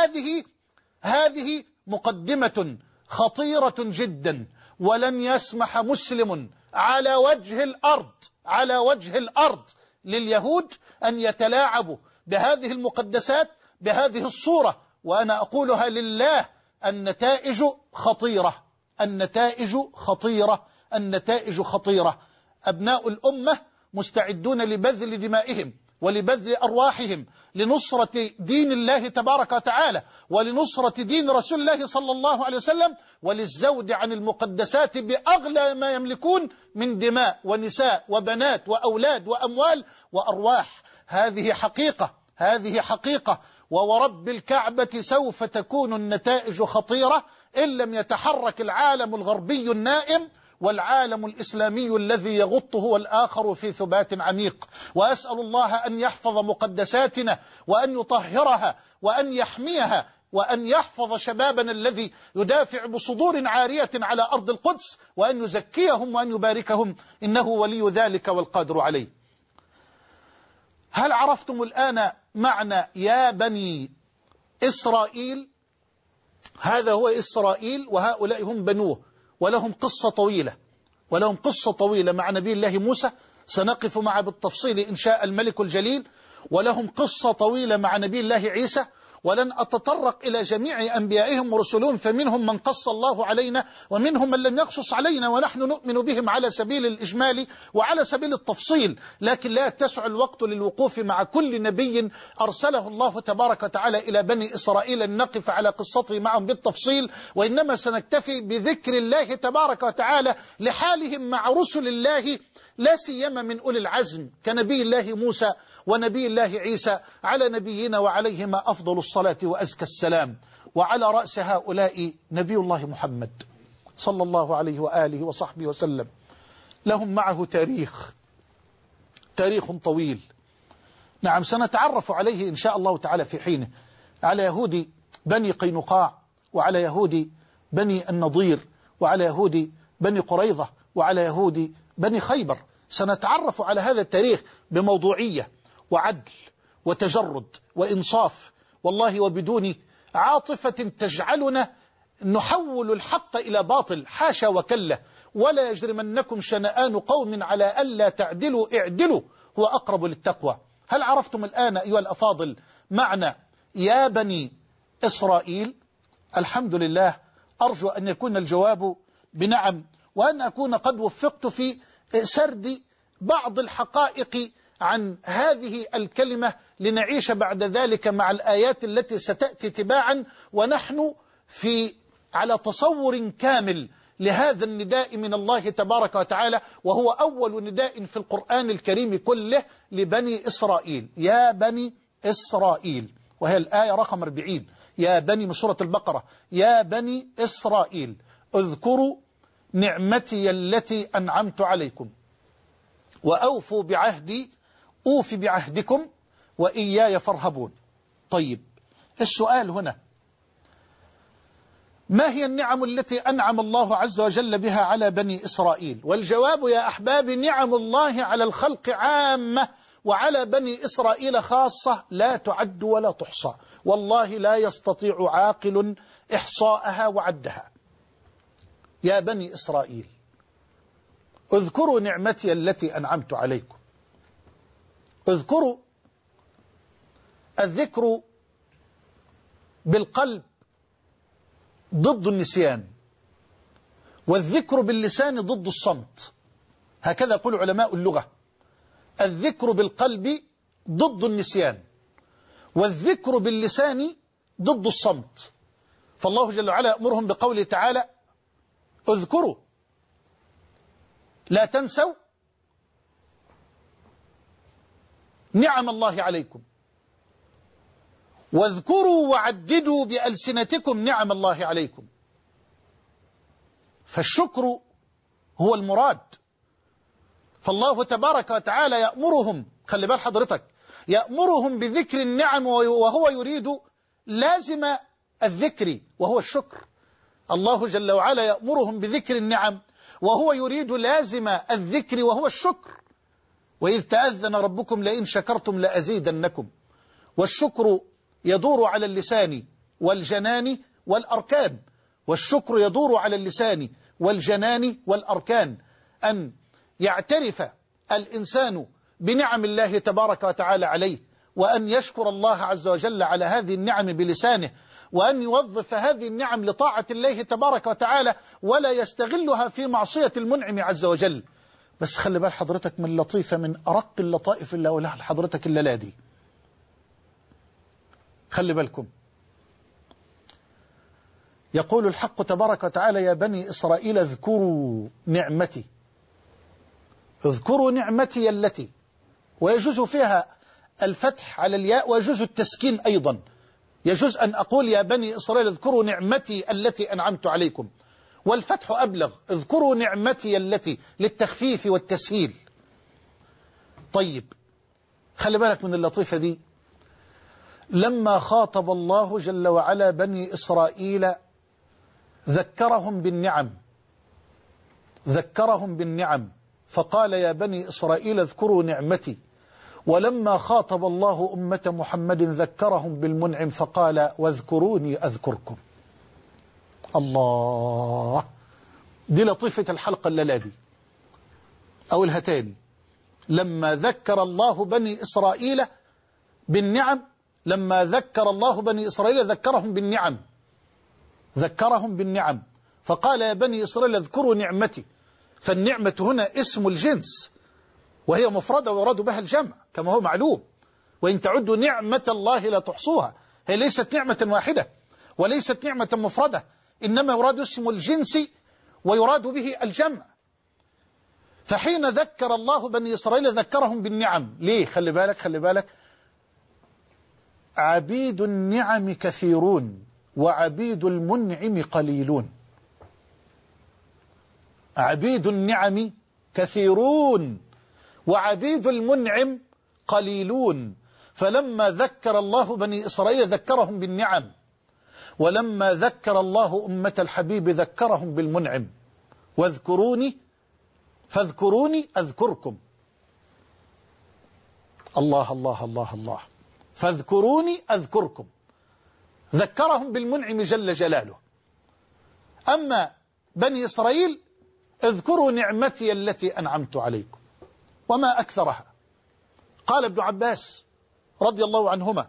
هذه مقدمة خطيرة جدا، ولن يسمح مسلم على وجه الأرض لليهود أن يتلاعبوا بهذه المقدسات بهذه الصورة. وأنا أقولها لله، النتائج خطيرة، النتائج خطيرة، النتائج خطيرة. أبناء الأمة مستعدون لبذل دمائهم ولبذل أرواحهم لنصرة دين الله تبارك وتعالى، ولنصرة دين رسول الله صلى الله عليه وسلم، وللزود عن المقدسات بأغلى ما يملكون من دماء ونساء وبنات وأولاد وأموال وأرواح. هذه حقيقة، هذه حقيقة. وورب الكعبة سوف تكون النتائج خطيرة إن لم يتحرك العالم الغربي النائم والعالم الإسلامي الذي يغطه والآخر في ثبات عميق. وأسأل الله أن يحفظ مقدساتنا وأن يطهرها وأن يحميها وأن يحفظ شبابنا الذي يدافع بصدور عارية على أرض القدس، وأن يزكيهم وأن يباركهم، إنه ولي ذلك والقادر عليه. هل عرفتم الآن معنى يا بني إسرائيل؟ هذا هو إسرائيل، وهؤلاء هم بنوه، ولهم قصة طويلة، ولهم قصة طويلة مع نبي الله موسى، سنقف معه بالتفصيل إن شاء الملك الجليل. ولهم قصة طويلة مع نبي الله عيسى، ولن أتطرق إلى جميع أنبيائهم ورسلهم، فمنهم من قص الله علينا ومنهم من لم يقصص علينا، ونحن نؤمن بهم على سبيل الإجمال وعلى سبيل التفصيل، لكن لا يتسع الوقت للوقوف مع كل نبي أرسله الله تبارك وتعالى إلى بني إسرائيل أن نقف على قصته معهم بالتفصيل، وإنما سنكتفي بذكر الله تبارك وتعالى لحالهم مع رسل الله، لا سيما من أولي العزم كنبي الله موسى ونبي الله عيسى، على نبينا وعليهما أفضل الصلاة وأزكى السلام. وعلى رأس هؤلاء نبي الله محمد صلى الله عليه وآله وصحبه وسلم. لهم معه تاريخ طويل. نعم، سنتعرف عليه إن شاء الله تعالى في حينه، على يهود بني قينقاع، وعلى يهود بني النضير، وعلى يهود بني قريظة وعلى يهود بني خيبر. سنتعرف على هذا التاريخ بموضوعية وعدل وتجرد وإنصاف، والله وبدون عاطفة تجعلنا نحول الحق إلى باطل، حاشا وكلا. ولا يجرمنكم شنآن قوم على ألا تعدلوا اعدلوا هو أقرب للتقوى. هل عرفتم الآن أيها الأفاضل معنى يا بني إسرائيل؟ الحمد لله، أرجو أن يكون الجواب بنعم، وأن أكون قد وفقت في سرد بعض الحقائق عن هذه الكلمة، لنعيش بعد ذلك مع الآيات التي ستأتي تباعا ونحن على تصور كامل لهذا النداء من الله تبارك وتعالى، وهو أول نداء في القرآن الكريم كله لبني إسرائيل. يا بني إسرائيل، وهي الآية رقم 40. يا بني من سورة البقرة، يا بني إسرائيل اذكروا نعمتي التي أنعمت عليكم وأوفوا بعهدي أوف بعهدكم وإياي فارهبون. طيب، السؤال هنا: ما هي النعم التي أنعم الله عز وجل بها على بني إسرائيل؟ والجواب يا أحباب: نعم الله على الخلق عامة، وعلى بني إسرائيل خاصة، لا تعد ولا تحصى، والله لا يستطيع عاقل إحصاءها وعدها. يا بني إسرائيل اذكروا نعمتي التي أنعمت عليكم. اذكروا، الذكر بالقلب ضد النسيان، والذكر باللسان ضد الصمت، هكذا يقول علماء اللغة. الذكر بالقلب ضد النسيان، والذكر باللسان ضد الصمت. فالله جل وعلا يأمرهم بقوله تعالى: اذكروا لا تنسوا نعم الله عليكم، واذكروا وعددوا بألسنتكم نعم الله عليكم. فالشكر هو المراد. فالله تبارك وتعالى يأمرهم، خلي بال حضرتك، يأمرهم بذكر النعم وهو يريد لازم الذكر وهو الشكر. الله جل وعلا يأمرهم بذكر النعم وهو يريد لازم الذكر وهو الشكر. وإذ تأذن ربكم لئن شكرتم لأزيدنكم. والشكر يدور على اللسان والجنان والأركان، والشكر يدور على اللسان والجنان والأركان، أن يعترف الإنسان بنعم الله تبارك وتعالى عليه، وأن يشكر الله عز وجل على هذه النعم بلسانه، وأن يوظف هذه النعم لطاعة الله تبارك وتعالى، ولا يستغلها في معصية المنعم عز وجل. بس خلي بال حضرتك من لطيفة، من أرق اللطائف اللي أقولها لحضرتك الليلة دي. خلي بالكم، يقول الحق تبارك وتعالى: يا بني إسرائيل اذكروا نعمتي. اذكروا نعمتي التي، ويجوز فيها الفتح على الياء، ويجوز التسكين أيضا. يجوز أن أقول يا بني إسرائيل اذكروا نعمتي التي أنعمت عليكم، والفتح أبلغ، اذكروا نعمتي التي، للتخفيف والتسهيل. طيب، خلي بالك من اللطيفة دي. لما خاطب الله جل وعلا بني إسرائيل ذكرهم بالنعم، فقال: يا بني إسرائيل اذكروا نعمتي. ولما خاطب الله أمة محمد ذكرهم بالمنعم، فقال: واذكروني أذكركم. الله، دي لطيفة الحلقة الليلة دي. أقولها تاني: لما ذكر الله بني إسرائيل بالنعم، لما ذكر الله بني إسرائيل ذكرهم بالنعم، فقال: يا بني إسرائيل اذكروا نعمتي. فالنعمة هنا اسم الجنس، وهي مفردة ويراد بها الجمع كما هو معلوم. وإن تعدوا نعمة الله لا تحصوها. هي ليست نعمة واحدة وليست نعمة مفردة، إنما يراد اسم الجنس ويراد به الجمع. فحين ذكر الله بني إسرائيل ذكرهم بالنعم. ليه؟ خلي بالك، عبيد النعم كثيرون وعبيد المنعم قليلون. عبيد النعم كثيرون وعبيد المنعم قليلون. فلما ذكر الله بني إسرائيل ذكرهم بالنعم، ولما ذكر الله أمة الحبيب ذكرهم بالمنعم. واذكروني فاذكروني أذكركم. الله الله الله الله. فاذكروني أذكركم، ذكرهم بالمنعم جل جلاله. أما بني إسرائيل اذكروا نعمتي التي أنعمت عليكم، وما أكثرها. قال ابن عباس رضي الله عنهما: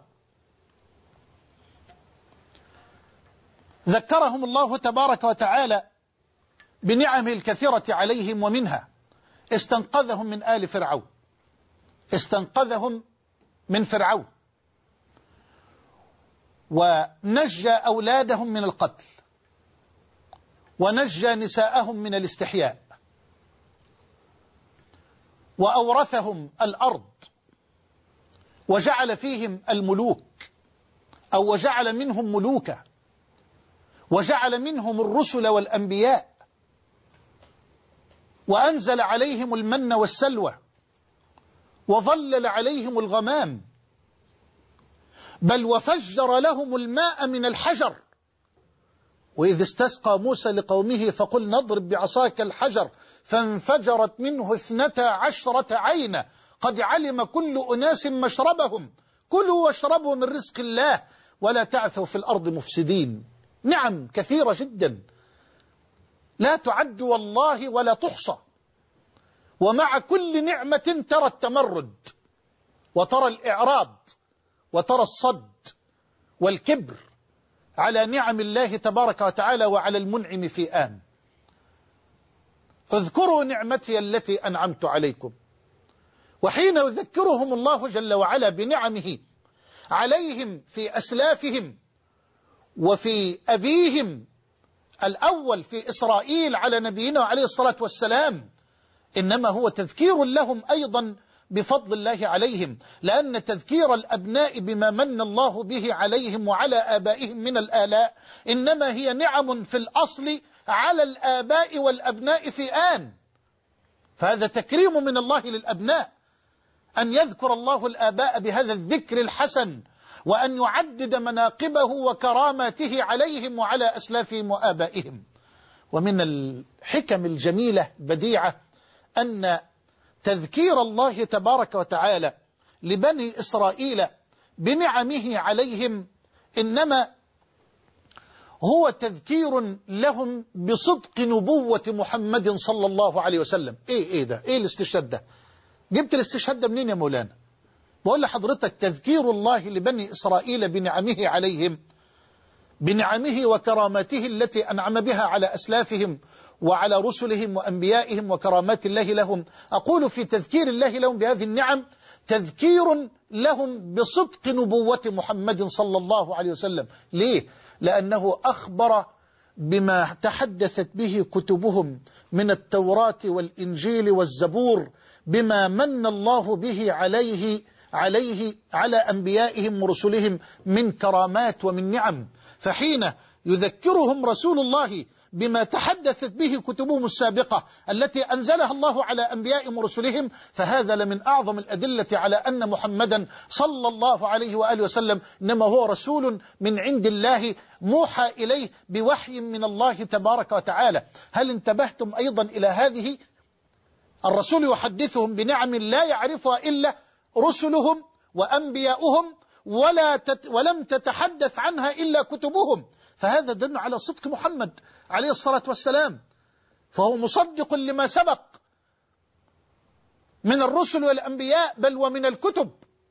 ذكرهم الله تبارك وتعالى بنعمه الكثيرة عليهم، ومنها استنقذهم من آل فرعون، استنقذهم من فرعون، ونجى أولادهم من القتل، ونجى نساءهم من الاستحياء، وأورثهم الأرض، وجعل فيهم الملوك، أو وجعل منهم ملوكا، وجعل منهم الرسل والأنبياء، وأنزل عليهم المن والسلوى، وظلل عليهم الغمام، بل وفجر لهم الماء من الحجر. وإذ استسقى موسى لقومه فقل نضرب بعصاك الحجر فانفجرت منه 12 عينا قد علم كل أناس مشربهم كلوا واشربوا من رزق الله ولا تعثوا في الأرض مفسدين. نعم كثيرة جدا لا تعد والله ولا تحصى. ومع كل نعمة ترى التمرد، وترى الإعراض، وترى الصد والكبر على نعم الله تبارك وتعالى وعلى المنعم في آن. اذكروا نعمتي التي أنعمت عليكم. وحين يذكرهم الله جل وعلا بنعمه عليهم في أسلافهم وفي أبيهم الأول في إسرائيل على نبينا عليه الصلاة والسلام، إنما هو تذكير لهم أيضا بفضل الله عليهم، لأن تذكير الأبناء بما من الله به عليهم وعلى آبائهم من الآلاء إنما هي نعم في الأصل على الآباء والأبناء في آن. فهذا تكريم من الله للأبناء أن يذكر الله الآباء بهذا الذكر الحسن، وأن يعدد مناقبه وكراماته عليهم وعلى أسلافهم وآبائهم. ومن الحكم الجميلة بديعة أن تذكير الله تبارك وتعالى لبني إسرائيل بنعمه عليهم إنما هو تذكير لهم بصدق نبوة محمد صلى الله عليه وسلم. إيه ده؟ إيه الاستشهاد ده؟ جبت الاستشهاد ده منين يا مولانا؟ بقول لحضرتك تذكير الله لبني إسرائيل بنعمه عليهم، بنعمه وكراماته التي أنعم بها على أسلافهم وعلى رسلهم وأنبيائهم وكرامات الله لهم. أقول في تذكير الله لهم بهذه النعم تذكير لهم بصدق نبوة محمد صلى الله عليه وسلم. ليه؟ لأنه أخبر بما تحدثت به كتبهم من التوراة والإنجيل والزبور، بما من الله به على أنبيائهم ورسلهم من كرامات ومن نعم. فحين يذكرهم رسول الله بما تحدثت به كتبهم السابقة التي أنزلها الله على أنبيائهم ورسلهم، فهذا لمن أعظم الأدلة على أن محمدا صلى الله عليه وآله وسلم إنما هو رسول من عند الله موحى إليه بوحي من الله تبارك وتعالى. هل انتبهتم أيضا إلى هذه؟ الرسول يحدثهم بنعم لا يعرفها إلا رسلهم وأنبياؤهم ولم تتحدث عنها إلا كتبهم، فهذا دل على صدق محمد عليه الصلاة والسلام، فهو مصدق لما سبق من الرسل والأنبياء بل ومن الكتب.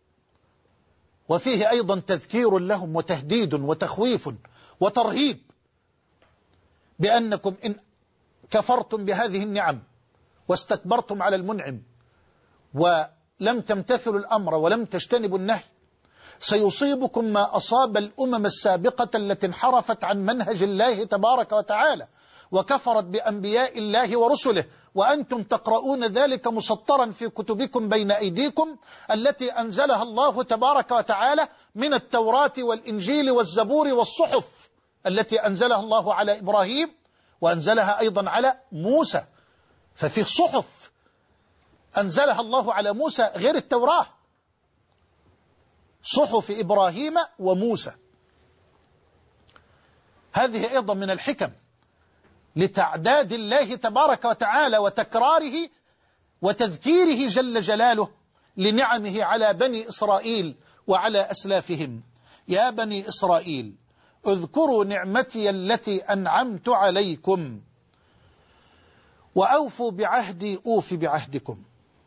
وفيه أيضا تذكير لهم وتهديد وتخويف وترهيب بأنكم إن كفرتم بهذه النعم واستكبرتم على المنعم ولم تمتثلوا الأمر ولم تجتنبوا النهي سيصيبكم ما أصاب الأمم السابقة التي انحرفت عن منهج الله تبارك وتعالى وكفرت بأنبياء الله ورسله، وأنتم تقرؤون ذلك مسطرا في كتبكم بين أيديكم التي أنزلها الله تبارك وتعالى من التوراة والإنجيل والزبور والصحف التي أنزلها الله على إبراهيم وأنزلها أيضا على موسى. ففي صحف أنزلها الله على موسى غير التوراة، صحف لتعداد الله تبارك وتعالى وتكراره وتذكيره جل جلاله لنعمه على بني إسرائيل وعلى أسلافهم. يا بني إسرائيل اذكروا نعمتي التي أنعمت عليكم وأوفوا بعهدي أوف بعهدكم،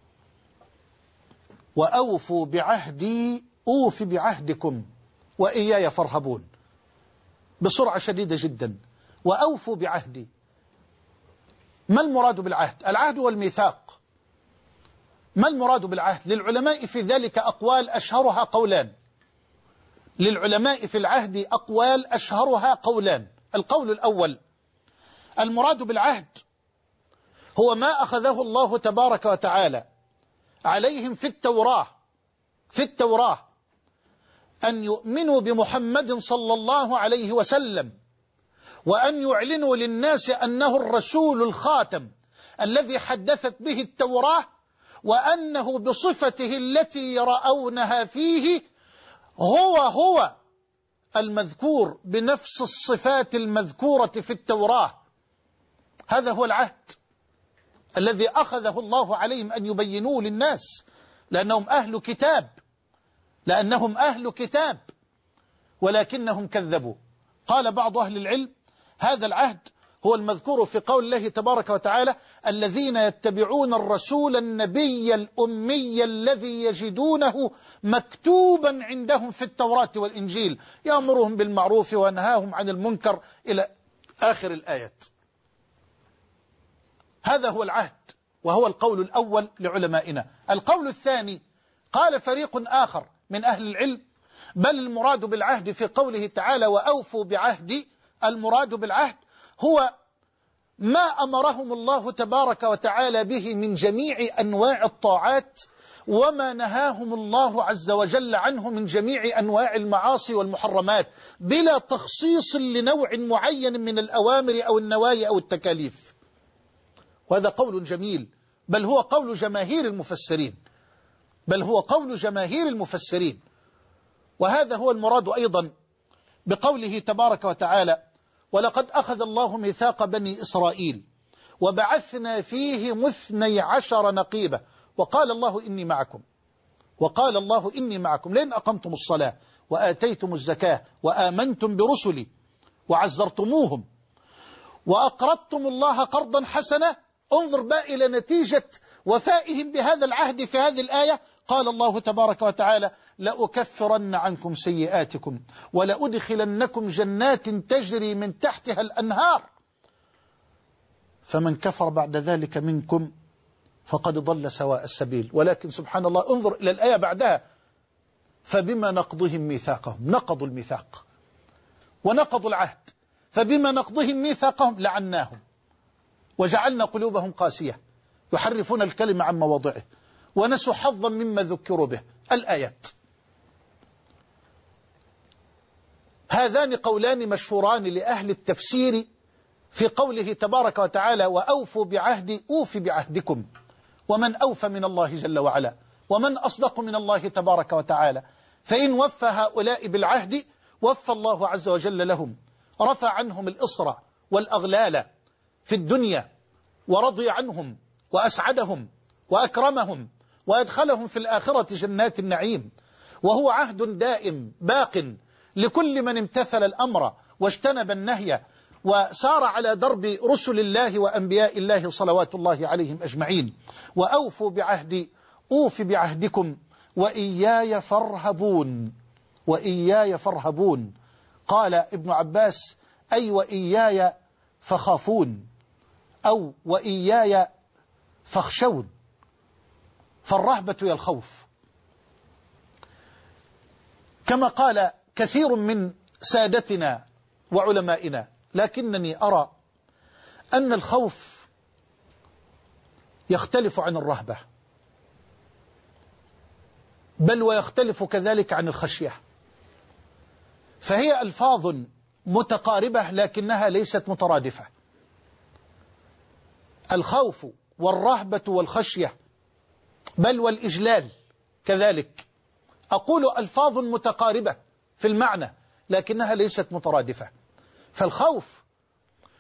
وأوفوا بعهدي أوف بعهدكم وإياي فارهبون. بسرعة شديدة جدا. وأوفوا بعهدي. ما المراد بالعهد؟ العهد هو الميثاق. ما المراد بالعهد؟ للعلماء في ذلك أقوال أشهرها قولان. للعلماء في العهد أقوال أشهرها قولان. القول الأول: المراد بالعهد هو ما أخذه الله تبارك وتعالى عليهم في التوراة أن يؤمنوا بمحمد صلى الله عليه وسلم، وأن يعلنوا للناس أنه الرسول الخاتم الذي حدثت به التوراة، وأنه بصفته التي يرونها فيه هو المذكور بنفس الصفات المذكورة في التوراة. هذا هو العهد الذي أخذه الله عليهم أن يبينوه للناس، لأنهم أهل كتاب ولكنهم كذبوا. قال بعض أهل العلم: هذا العهد هو المذكور في قول الله تبارك وتعالى: الذين يتبعون الرسول النبي الأمي الذي يجدونه مكتوبا عندهم في التوراة والإنجيل يأمرهم بالمعروف وينهاهم عن المنكر إلى آخر الآيات. هذا هو العهد، وهو القول الأول لعلمائنا. القول الثاني قال فريق آخر من أهل العلم: بل المراد بالعهد في قوله تعالى وأوفوا بعهدي، المراد بالعهد هو ما أمرهم الله تبارك وتعالى به من جميع أنواع الطاعات، وما نهاهم الله عز وجل عنه من جميع أنواع المعاصي والمحرمات، بلا تخصيص لنوع معين من الأوامر أو النواهي أو التكاليف. وهذا قول جميل، بل هو قول جماهير المفسرين. وهذا هو المراد أيضا بقوله تبارك وتعالى: ولقد أخذ الله ميثاق بني إسرائيل وبعثنا فيهم 12 نقيبا وقال الله إني معكم لئن أقمتم الصلاة وآتيتم الزكاة وآمنتم برسلي وعزرتموهم وأقرضتم الله قرضا حسنا. انظر بقى إلى نتيجة وفائهم بهذا العهد في هذه الآية. قال الله تبارك وتعالى: لأكفرن عنكم سيئاتكم ولأدخلنكم جنات تجري من تحتها الأنهار فمن كفر بعد ذلك منكم فقد ضل سواء السبيل. ولكن سبحان الله، انظر إلى الآية بعدها: فبما نقضهم ميثاقهم، نقضوا الميثاق ونقضوا العهد، فبما نقضهم ميثاقهم لعناهم وجعلنا قلوبهم قاسية يحرفون الكلمة عن مواضعه ونسوا حظا مما ذكروا به. الآيات. هذان قولان مشهوران لأهل التفسير في قوله تبارك وتعالى: وأوفوا بعهدي أوف بعهدكم. ومن أوفى من الله جل وعلا؟ ومن أصدق من الله تبارك وتعالى؟ فإن وفى هؤلاء بالعهد وفى الله عز وجل لهم، رفع عنهم الإصر والأغلال في الدنيا، ورضي عنهم وأسعدهم وأكرمهم وأدخلهم في الآخرة جنات النعيم. وهو عهد دائم باق لكل من امتثل الأمر واجتنب النهي وسار على درب رسل الله وأنبياء الله صلوات الله عليهم أجمعين. وأوفوا بعهدي أوف بعهدكم وإياي فارهبون. قال ابن عباس: أي وإياي فخافون، أو وإياي فاخشون، فالرهبة هي الخوف. كما قال كثير من سادتنا وعلمائنا. لكنني أرى أن الخوف يختلف عن الرهبة، بل ويختلف كذلك عن الخشية، فهي ألفاظ متقاربة لكنها ليست مترادفة. الخوف والرهبة والخشية بل والإجلال كذلك، أقول ألفاظ متقاربة في المعنى لكنها ليست مترادفة. فالخوف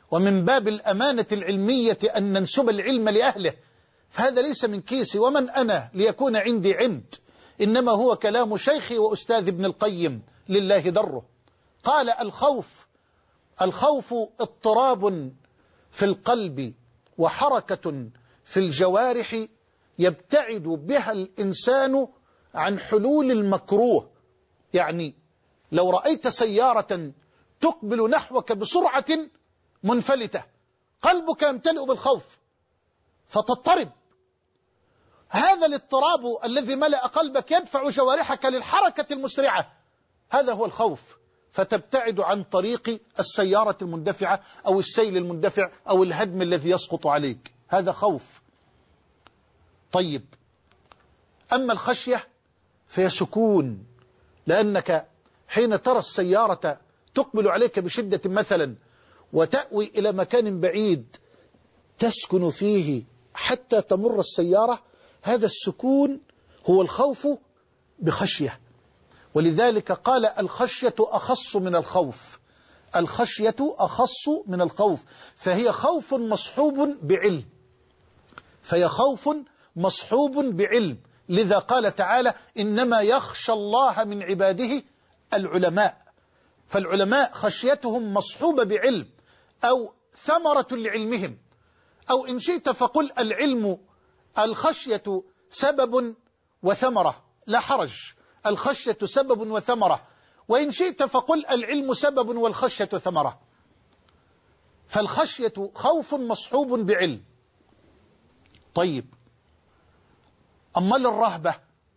ومن باب الأمانة العلمية أن ننسب العلم لأهله، فهذا ليس من كيسي، ومن أنا ليكون عندي عند، إنما هو كلام شيخي وأستاذ ابن القيم لله دره. قال: الخوف اضطراب في القلب وحركة في الجوارح يبتعد بها الإنسان عن حلول المكروه. يعني لو رأيت سيارة تقبل نحوك بسرعة منفلتة قلبك يمتلئ بالخوف فتضطرب. هذا الاضطراب الذي ملأ قلبك يدفع جوارحك للحركة المسرعة، هذا هو الخوف، فتبتعد عن طريق السيارة المندفعة أو السيل المندفع أو الهدم الذي يسقط عليك، هذا خوف. طيب، أما الخشية فهي سكون، لأنك حين ترى السيارة تقبل عليك بشدة مثلا وتأوي إلى مكان بعيد تسكن فيه حتى تمر السيارة، هذا السكون هو الخوف بخشية. ولذلك قال: الخشية أخص من الخوف، الخشية أخص من الخوف، فهي خوف مصحوب بعلم، فهي خوف مصحوب بعلم. لذا قال تعالى: إنما يخشى الله من عباده العلماء. فالعلماء خشيتهم مصحوبة بعلم أو ثمرة لعلمهم، أو إن شئت فقل العلم الخشية سبب وثمرة، لا حرج، الخشية سبب وثمرة، وإن شئت فقل العلم سبب والخشية ثمرة. فالخشية خوف مصحوب بعلم. طيب، أما للرهبة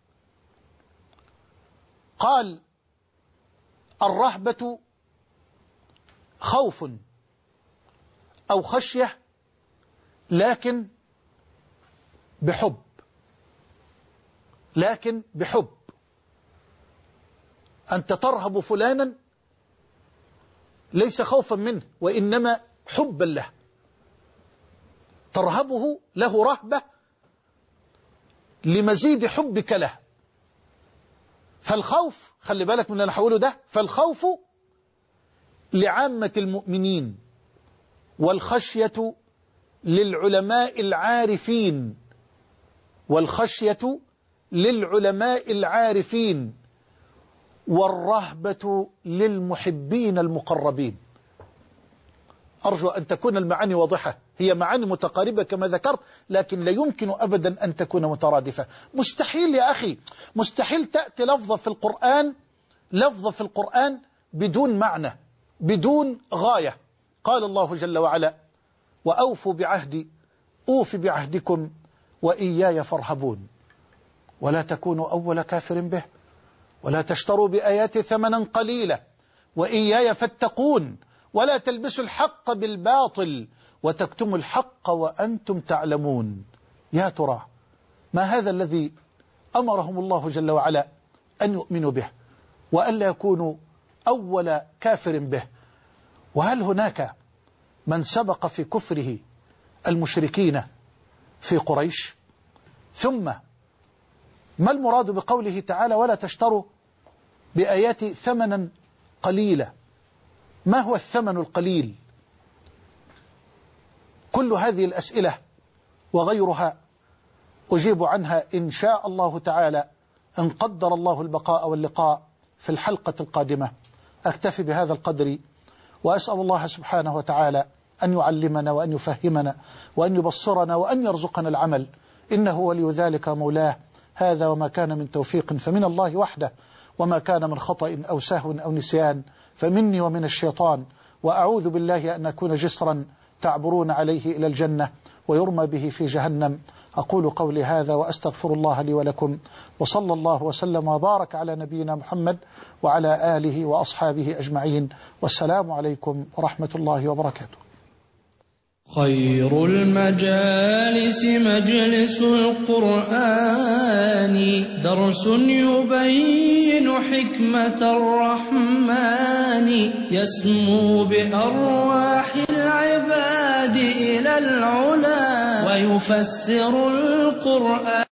قال: الرهبة خوف أو خشية لكن بحب، لكن بحب. أنت ترهب فلانا ليس خوفا منه وإنما حبا له، ترهبه له رهبة لمزيد حبك له. فالخوف، خلي بالك من اللي أنا هقوله ده، فالخوف لعامة المؤمنين، والخشية للعلماء العارفين، والخشية للعلماء العارفين، والرهبة للمحبين المقربين. أرجو أن تكون المعاني واضحة، هي معاني متقاربة كما ذكرت، لكن لا يمكن أبدا أن تكون مترادفة. مستحيل يا أخي، مستحيل تأتي لفظة في القرآن بدون معنى، بدون غاية. قال الله جل وعلا: وأوفوا بعهدي أوف بعهدكم وإياي فارهبون ولا تكونوا أول كافر به ولا تشتروا بآياتي ثمنا قليلا وإياي فاتقون ولا تلبسوا الحق بالباطل وتكتموا الحق وأنتم تعلمون. يا ترى ما هذا الذي أمرهم الله جل وعلا أن يؤمنوا به وألا يكونوا أول كافر به؟ وهل هناك من سبق في كفره المشركين في قريش؟ ثم ما المراد بقوله تعالى: ولا تشتروا بآياتي ثمنا قليلا؟ ما هو الثمن القليل؟ كل هذه الأسئلة وغيرها أجيب عنها إن شاء الله تعالى، إن قدر الله البقاء واللقاء في الحلقة القادمة. أكتفي بهذا القدر، وأسأل الله سبحانه وتعالى أن يعلمنا وأن يفهمنا وأن يبصرنا وأن يرزقنا العمل، إنه ولي ذلك مولاه. هذا وما كان من توفيق فمن الله وحده، وما كان من خطأ أو سهو أو نسيان فمني ومن الشيطان، وأعوذ بالله أن أكون جسرا تعبرون عليه إلى الجنة ويرمى به في جهنم. أقول قولي هذا وأستغفر الله لي ولكم، وصلى الله وسلم وبارك على نبينا محمد وعلى آله وأصحابه أجمعين، والسلام عليكم ورحمة الله وبركاته. خير المجالس مجلس القرآن، درس يبين حكمة الرحمن، يسمو بأرواح العباد إلى العلا ويفسر القرآن.